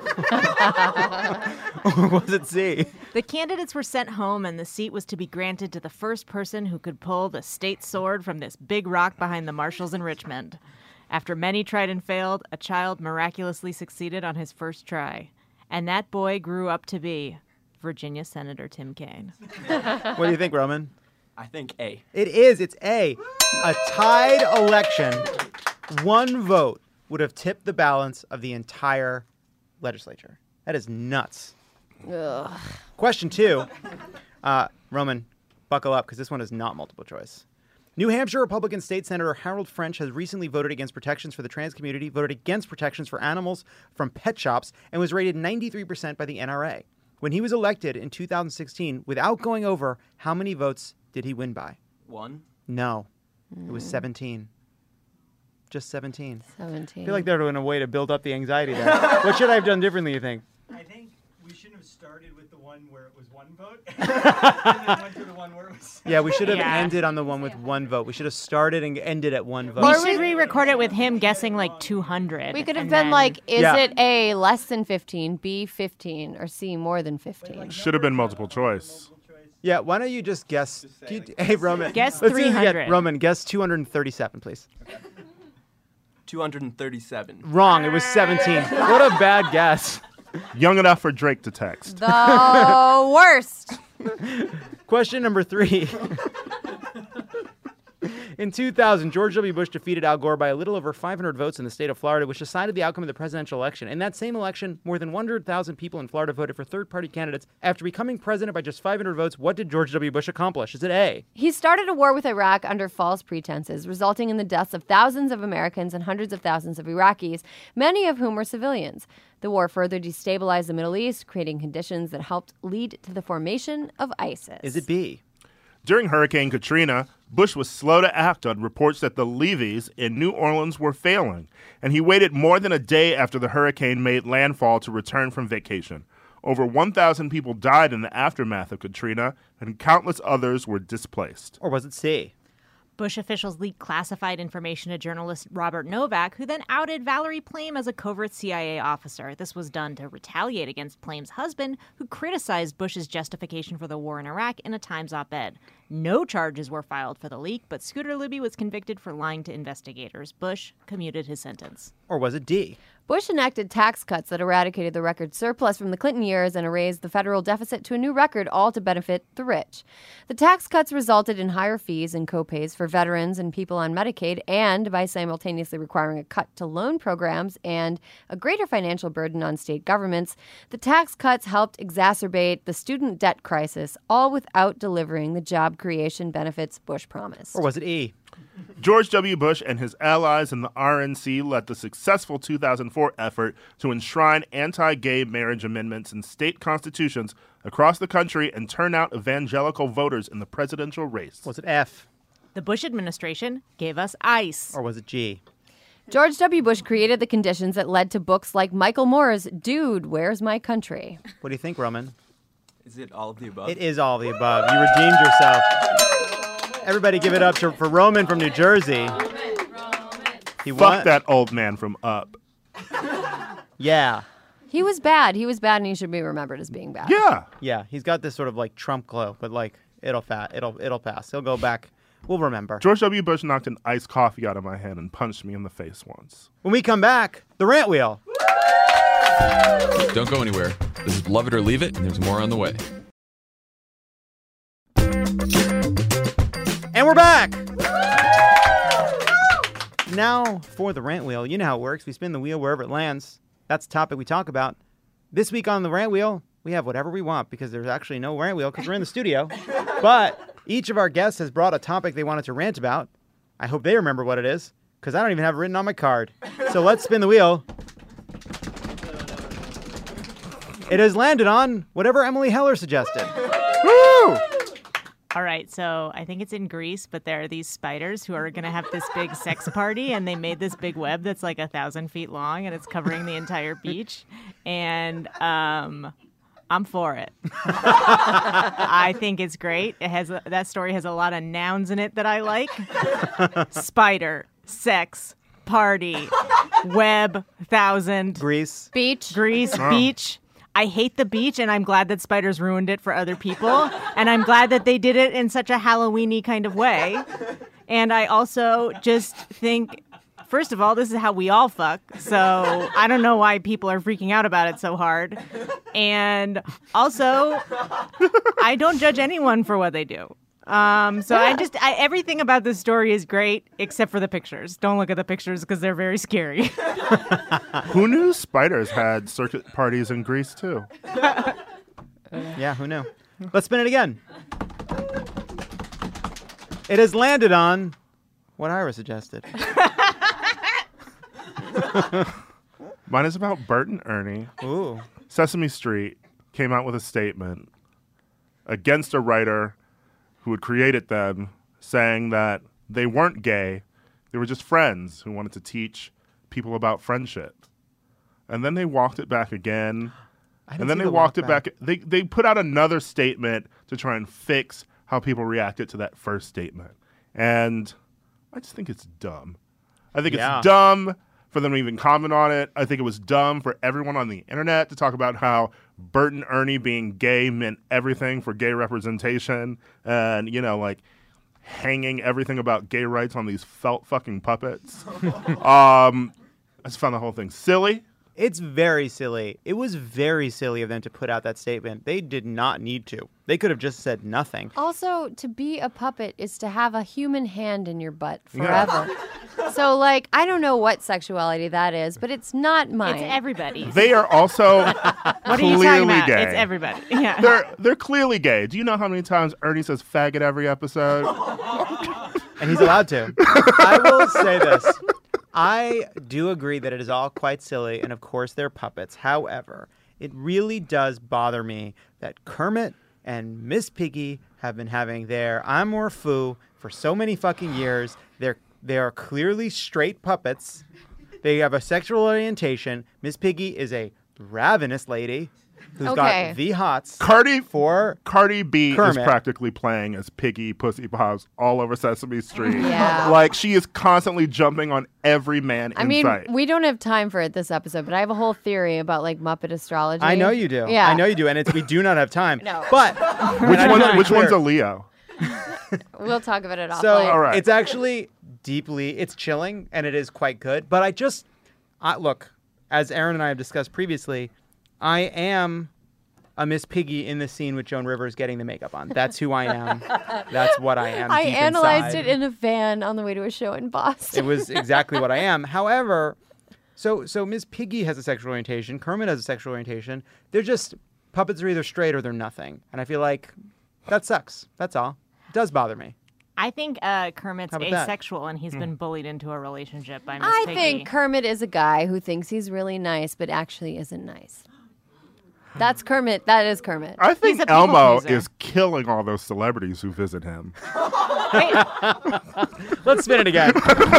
Was it C? The candidates were sent home, and the seat was to be granted to the first person who could pull the state sword from this big rock behind the marshals in Richmond. After many tried and failed, a child miraculously succeeded on his first try. And that boy grew up to be Virginia Senator Tim Kaine. What do you think, Roman? I think A. It is. It's A. A tied election, one vote would have tipped the balance of the entire legislature. That is nuts. Ugh. Question two. Uh, Roman, buckle up because this one is not multiple choice. New Hampshire Republican State Senator Harold French has recently voted against protections for the trans community, voted against protections for animals from pet shops, and was rated ninety-three percent by the N R A. When he was elected in two thousand sixteen, without going over, how many votes did he win by? One. No. It was seventeen. Just seventeen. seventeen. I feel like they're doing a way to build up the anxiety there. What should I have done differently, you think? I think we shouldn't have started with the one where it was one vote and then went to the one where it was Yeah, we should have Yeah. ended on the one with one vote. We should have started and ended at one vote. We should re-record it with him guessing like two hundred. We could have and been then- like, is Yeah. it A, less than fifteen, B, fifteen, or C, more than fifteen? Should have been multiple choice. Yeah, why don't you just guess? Can you- hey, Roman. Guess let's see if you get- three hundred. Roman, guess two hundred thirty-seven, please. two hundred thirty-seven. Wrong. It was seventeen. What a bad guess. Young enough for Drake to text. The worst. Question number three. In two thousand, George W. Bush defeated Al Gore by a little over five hundred votes in the state of Florida, which decided the outcome of the presidential election. In that same election, more than one hundred thousand people in Florida voted for third-party candidates. After becoming president by just five hundred votes, what did George W. Bush accomplish? Is it A? He started a war with Iraq under false pretenses, resulting in the deaths of thousands of Americans and hundreds of thousands of Iraqis, many of whom were civilians. The war further destabilized the Middle East, creating conditions that helped lead to the formation of ISIS. Is it B? During Hurricane Katrina, Bush was slow to act on reports that the levees in New Orleans were failing, and he waited more than a day after the hurricane made landfall to return from vacation. Over one thousand people died in the aftermath of Katrina, and countless others were displaced. Or was it C? Bush officials leaked classified information to journalist Robert Novak, who then outed Valerie Plame as a covert C I A officer. This was done to retaliate against Plame's husband, who criticized Bush's justification for the war in Iraq in a Times op-ed. No charges were filed for the leak, but Scooter Libby was convicted for lying to investigators. Bush commuted his sentence. Or was it D? Bush enacted tax cuts that eradicated the record surplus from the Clinton years and raised the federal deficit to a new record, all to benefit the rich. The tax cuts resulted in higher fees and copays for veterans and people on Medicaid, and by simultaneously requiring a cut to loan programs and a greater financial burden on state governments, the tax cuts helped exacerbate the student debt crisis, all without delivering the job creation benefits Bush promised? Or was it E? George W. Bush and his allies in the R N C led the successful two thousand four effort to enshrine anti-gay marriage amendments in state constitutions across the country and turn out evangelical voters in the presidential race. Was it F? The Bush administration gave us ICE. Or was it G? George W. Bush created the conditions that led to books like Michael Moore's Dude, Where's My Country? What do you think, Roman? Is it all of the above? It is all of the above. You redeemed yourself. Everybody give it up to, for Roman from New Jersey. He Fuck won. that old man from Up. Yeah. He was bad. He was bad, and he should be remembered as being bad. Yeah. Yeah, he's got this sort of like Trump glow, but like it'll fat, it'll it'll pass. He'll go back. We'll remember. George W. Bush knocked an iced coffee out of my hand and punched me in the face once. When we come back, the rant wheel. Don't go anywhere. This is Love It or Leave It, and there's more on the way. And we're back. Now for the rant wheel. You know how it works. We spin the wheel wherever it lands. That's the topic we talk about. This week on the rant wheel, we have whatever we want because there's actually no rant wheel because we're in the studio. But each of our guests has brought a topic they wanted to rant about. I hope they remember what it is because I don't even have it written on my card. So let's spin the wheel. It has landed on whatever Emily Heller suggested. Woo! All right, so I think it's in Greece, but there are these spiders who are going to have this big sex party, and they made this big web that's like a thousand feet long, and it's covering the entire beach. And um, I'm for it. I think it's great. It has a, that story has a lot of nouns in it that I like: spider, sex, party, web, thousand, Greece, Beach. Greece, Oh. beach. I hate the beach, and I'm glad that spiders ruined it for other people. And I'm glad that they did it in such a Halloween-y kind of way. And I also just think, first of all, this is how we all fuck. So I don't know why people are freaking out about it so hard. And also, I don't judge anyone for what they do. Um, so I just, I, everything about this story is great, except for the pictures. Don't look at the pictures because they're very scary. Who knew spiders had circuit parties in Greece, too? Yeah, who knew? Let's spin it again. It has landed on what Ira suggested. Mine is about Bert and Ernie. Ooh. Sesame Street came out with a statement against a writer who had created them, saying that they weren't gay, they were just friends who wanted to teach people about friendship. And then they walked it back again, I didn't and then see they the walked walk it back. They they put out another statement to try and fix how people reacted to that first statement. And I just think it's dumb. I think Yeah. it's dumb for them to even comment on it. I think it was dumb for everyone on the internet to talk about how Bert and Ernie being gay meant everything for gay representation and, you know, like hanging everything about gay rights on these felt fucking puppets. um, I just found the whole thing silly. It's very silly. It was very silly of them to put out that statement. They did not need to. They could have just said nothing. Also, to be a puppet is to have a human hand in your butt Yeah. forever. So, like, I don't know what sexuality that is, but it's not mine. It's everybody's. They are also What are clearly you talking about? gay. It's everybody. Yeah. They're they're clearly gay. Do you know how many times Ernie says faggot every episode? And he's allowed to. I will say this. I do agree that it is all quite silly, and of course they're puppets. However, it really does bother me that Kermit and Miss Piggy have been having their I'm more foo for so many fucking years. They're they are clearly straight puppets. They have a sexual orientation. Miss Piggy is a ravenous lady who's Okay. got the hots Cardi for Cardi B Kermit. is practically playing as Piggy Pussy Pops all over Sesame Street. Yeah. Like she is constantly jumping on every man I in mean, sight. we don't have time for it this episode, but I have a whole theory about like Muppet astrology. I know you do. Yeah. I know you do, and it's we do not have time. No. But which and I one? just wanna be Which one's clear. a Leo? We'll talk about it offline. So All right. it's actually deeply, it's chilling, and it is quite good. But I just, I, look, as Aaron and I have discussed previously, I am a Miss Piggy in the scene with Joan Rivers getting the makeup on. That's who I am. That's what I am. I deep analyzed inside. it in a van on the way to a show in Boston. It was exactly what I am. However, so so Miss Piggy has a sexual orientation. Kermit has a sexual orientation. They're just puppets are either straight or they're nothing. And I feel like that sucks. That's all. does bother me. I think uh, Kermit's How about that? asexual and he's Hmm. been bullied into a relationship by Miss I Piggy. think Kermit is a guy who thinks he's really nice, but actually isn't nice. That's Kermit. That is Kermit. I think He's a people Elmo pleaser. is killing all those celebrities who visit him. Let's spin it again.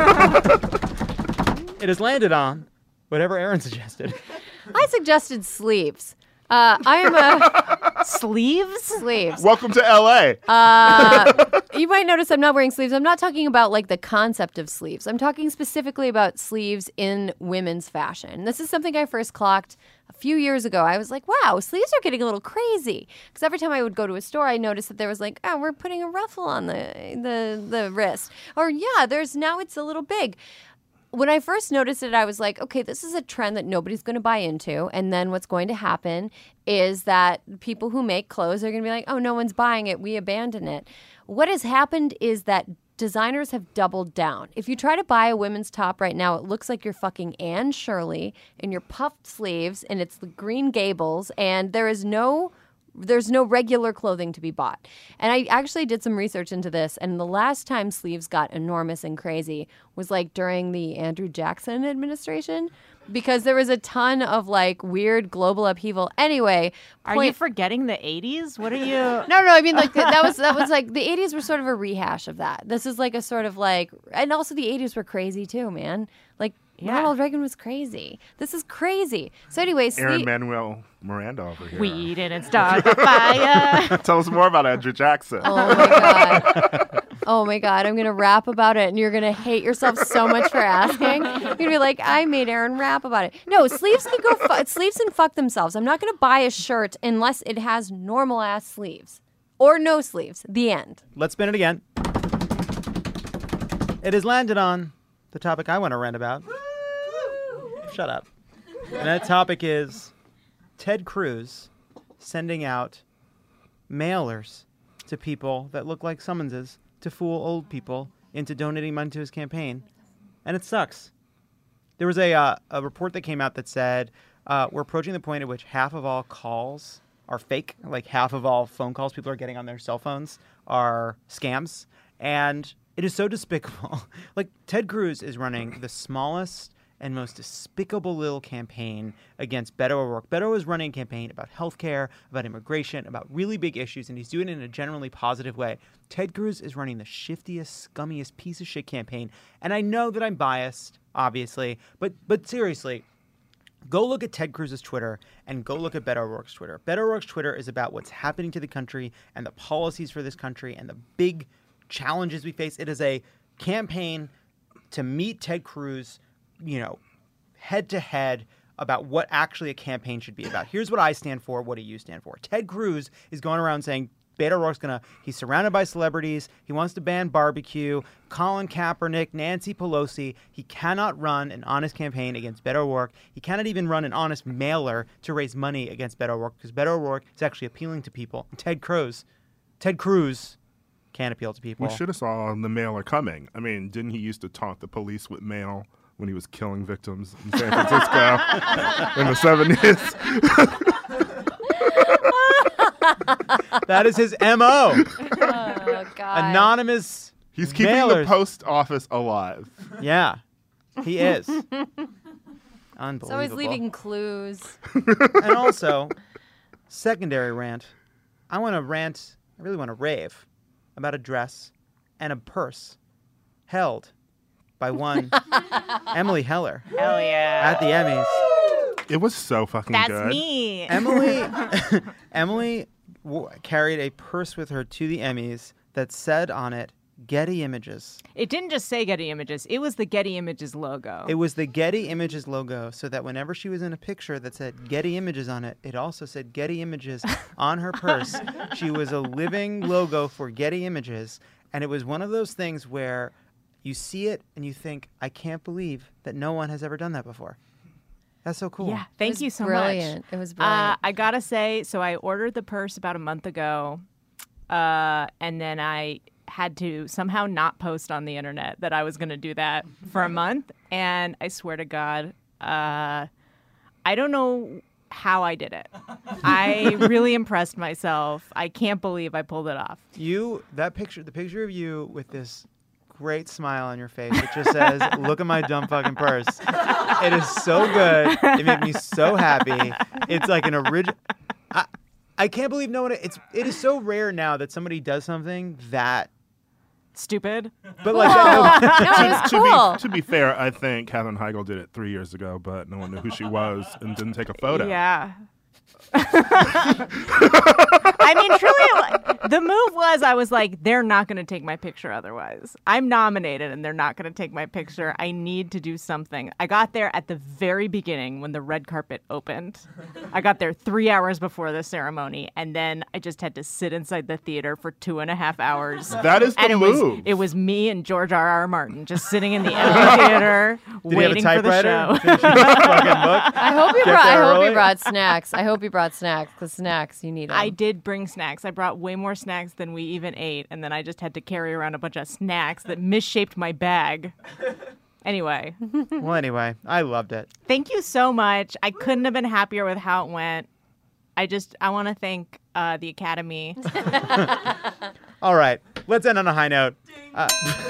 It has landed on whatever Aaron suggested. I suggested sleeves. Uh, I am a sleeves. Sleeves. Welcome to L A. Uh, you might notice I'm not wearing sleeves. I'm not talking about like the concept of sleeves. I'm talking specifically about sleeves in women's fashion. This is something I first clocked a few years ago. I was like, wow, sleeves are getting a little crazy. Because every time I would go to a store, I noticed that there was like, oh, we're putting a ruffle on the the the wrist. Or yeah, there's now it's a little big. When I first noticed it, I was like, okay, this is a trend that nobody's going to buy into. And then what's going to happen is that people who make clothes are going to be like, oh, no one's buying it. We abandon it. What has happened is that designers have doubled down. If you try to buy a women's top right now, it looks like you're fucking Anne Shirley in your puffed sleeves and it's the Green Gables and there is no... There's no regular clothing to be bought. And I actually did some research into this, and the last time sleeves got enormous and crazy was like during the Andrew Jackson administration, because there was a ton of like weird global upheaval. Anyway, Are point- you forgetting the eighties? What are you? No, no, I mean like th- that was that was like the eighties were sort of a rehash of that. This is like a sort of like, and also the eighties were crazy too, man. Like Yeah. Ronald Reagan was crazy. This is crazy. So anyway, Aaron sleep- Manuel Miranda over here. We didn't start the fire. Tell us more about Andrew Jackson. Oh my god. Oh my god, I'm gonna rap about it and you're gonna hate yourself so much for asking. You're gonna be like, I made Aaron rap about it. No, sleeves can go fu- sleeves can fuck themselves. I'm not gonna buy a shirt unless it has normal ass sleeves. Or no sleeves. The end. Let's spin it again. It has landed on the topic I want to rant about. Shut up. And that topic is Ted Cruz sending out mailers to people that look like summonses to fool old people into donating money to his campaign. And it sucks. There was a, uh, a report that came out that said uh, we're approaching the point at which half of all calls are fake. Like half of all phone calls people are getting on their cell phones are scams. And it is so despicable. Like Ted Cruz is running the smallest and most despicable little campaign against Beto O'Rourke. Beto is running a campaign about healthcare, about immigration, about really big issues, and he's doing it in a generally positive way. Ted Cruz is running the shiftiest, scummiest piece of shit campaign. And I know that I'm biased, obviously, but but seriously, go look at Ted Cruz's Twitter and go look at Beto O'Rourke's Twitter. Beto O'Rourke's Twitter is about what's happening to the country and the policies for this country and the big challenges we face. It is a campaign to meet Ted Cruz, you know, head to head about what actually a campaign should be about. Here's what I stand for, what do you stand for? Ted Cruz is going around saying Beto O'Rourke's gonna, he's surrounded by celebrities, he wants to ban barbecue, Colin Kaepernick, Nancy Pelosi. He cannot run an honest campaign against Beto O'Rourke. He cannot even run an honest mailer to raise money against Beto O'Rourke because Beto O'Rourke is actually appealing to people. And Ted Cruz, Ted Cruz can't appeal to people. We should have saw the mailer coming. I mean, didn't he used to taunt the police with mail when he was killing victims in San Francisco in the seventies? That is his M O. Oh god. Anonymous He's keeping mailers. the post office alive. Yeah, he is. It's Unbelievable. always leaving clues. And also, secondary rant. I want to rant, I really want to rave about a dress and a purse held by one Emily Heller Hell yeah. at the Emmys. It was so fucking That's good. me. Emily Emily w- carried a purse with her to the Emmys that said on it, Getty Images. It didn't just say Getty Images. It was the Getty Images logo. It was the Getty Images logo, so that whenever she was in a picture that said Getty Images on it, it also said Getty Images on her purse. She was a living logo for Getty Images, and it was one of those things where you see it and you think, I can't believe that no one has ever done that before. That's so cool. Yeah, thank was you so brilliant. much. It was brilliant. Uh, I gotta say, so I ordered the purse about a month ago, uh, and then I had to somehow not post on the internet that I was going to do that for a month. And I swear to God, uh, I don't know how I did it. I really impressed myself. I can't believe I pulled it off. You, that picture, the picture of you with this great smile on your face, it just says, look at my dumb fucking purse. It is so good. It made me so happy. It's like an original. I, I can't believe no one, it's, it is so rare now that somebody does something that stupid. But like, no, that, no, it was to, cool. be, to be fair, I think Katherine Heigl did it three years ago, but no one knew who she was and didn't take a photo. Yeah. I mean, truly, the move was I was like, they're not going to take my picture otherwise. I'm nominated and they're not going to take my picture. I need to do something. I got there at the very beginning when the red carpet opened. I got there three hours before the ceremony, and then I just had to sit inside the theater for two and a half hours. That is the and it move. Was, it was me and George R. R. Martin just sitting in the empty theater Did waiting he have a for the typewriter? show. Fucking book? I hope you Get brought. I there hope early? you brought snacks. I hope you brought snacks. The snacks you need. 'em. I did bring snacks. I brought way more snacks than we even ate, and then I just had to carry around a bunch of snacks that misshaped my bag. Anyway, Well, anyway, I loved it. thank you so much. I couldn't have been happier with how it went. I just, I want to thank uh, the Academy. All right, let's end on a high note. Uh,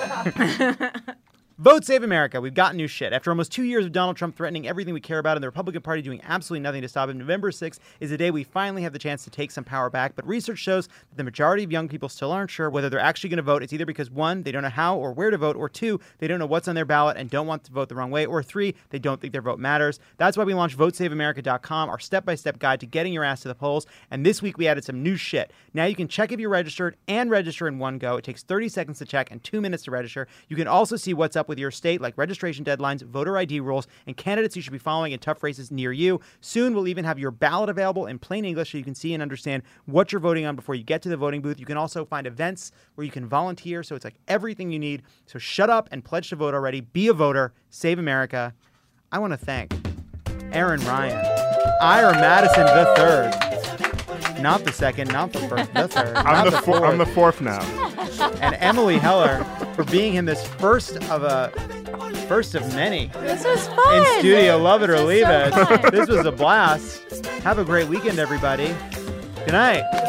Vote Save America. We've got new shit. After almost two years of Donald Trump threatening everything we care about and the Republican Party doing absolutely nothing to stop him, November sixth is the day we finally have the chance to take some power back. But research shows that the majority of young people still aren't sure whether they're actually going to vote. It's either because, one, they don't know how or where to vote, or two, they don't know what's on their ballot and don't want to vote the wrong way, or three, they don't think their vote matters. That's why we launched vote save america dot com, our step-by-step guide to getting your ass to the polls. And this week we added some new shit. Now you can check if you're registered and register in one go. It takes thirty seconds to check and two minutes to register. You can also see what's up with your state, like registration deadlines, voter I D rules, and candidates you should be following in tough races near you. Soon we'll even have your ballot available in plain English so you can see and understand what you're voting on before you get to the voting booth. You can also find events where you can volunteer, so it's like everything you need. So shut up and pledge to vote already. Be a voter. Save America. I want to thank Aaron Ryan, Ira Madison the third, not the second, not the first, the third. I'm not the, the four, fourth. I'm the fourth now. And Emily Heller for being in this first of a first of many This was fun. in studio. Love it or This was leave so it. fun. This was a blast. Have a great weekend, everybody. Good night.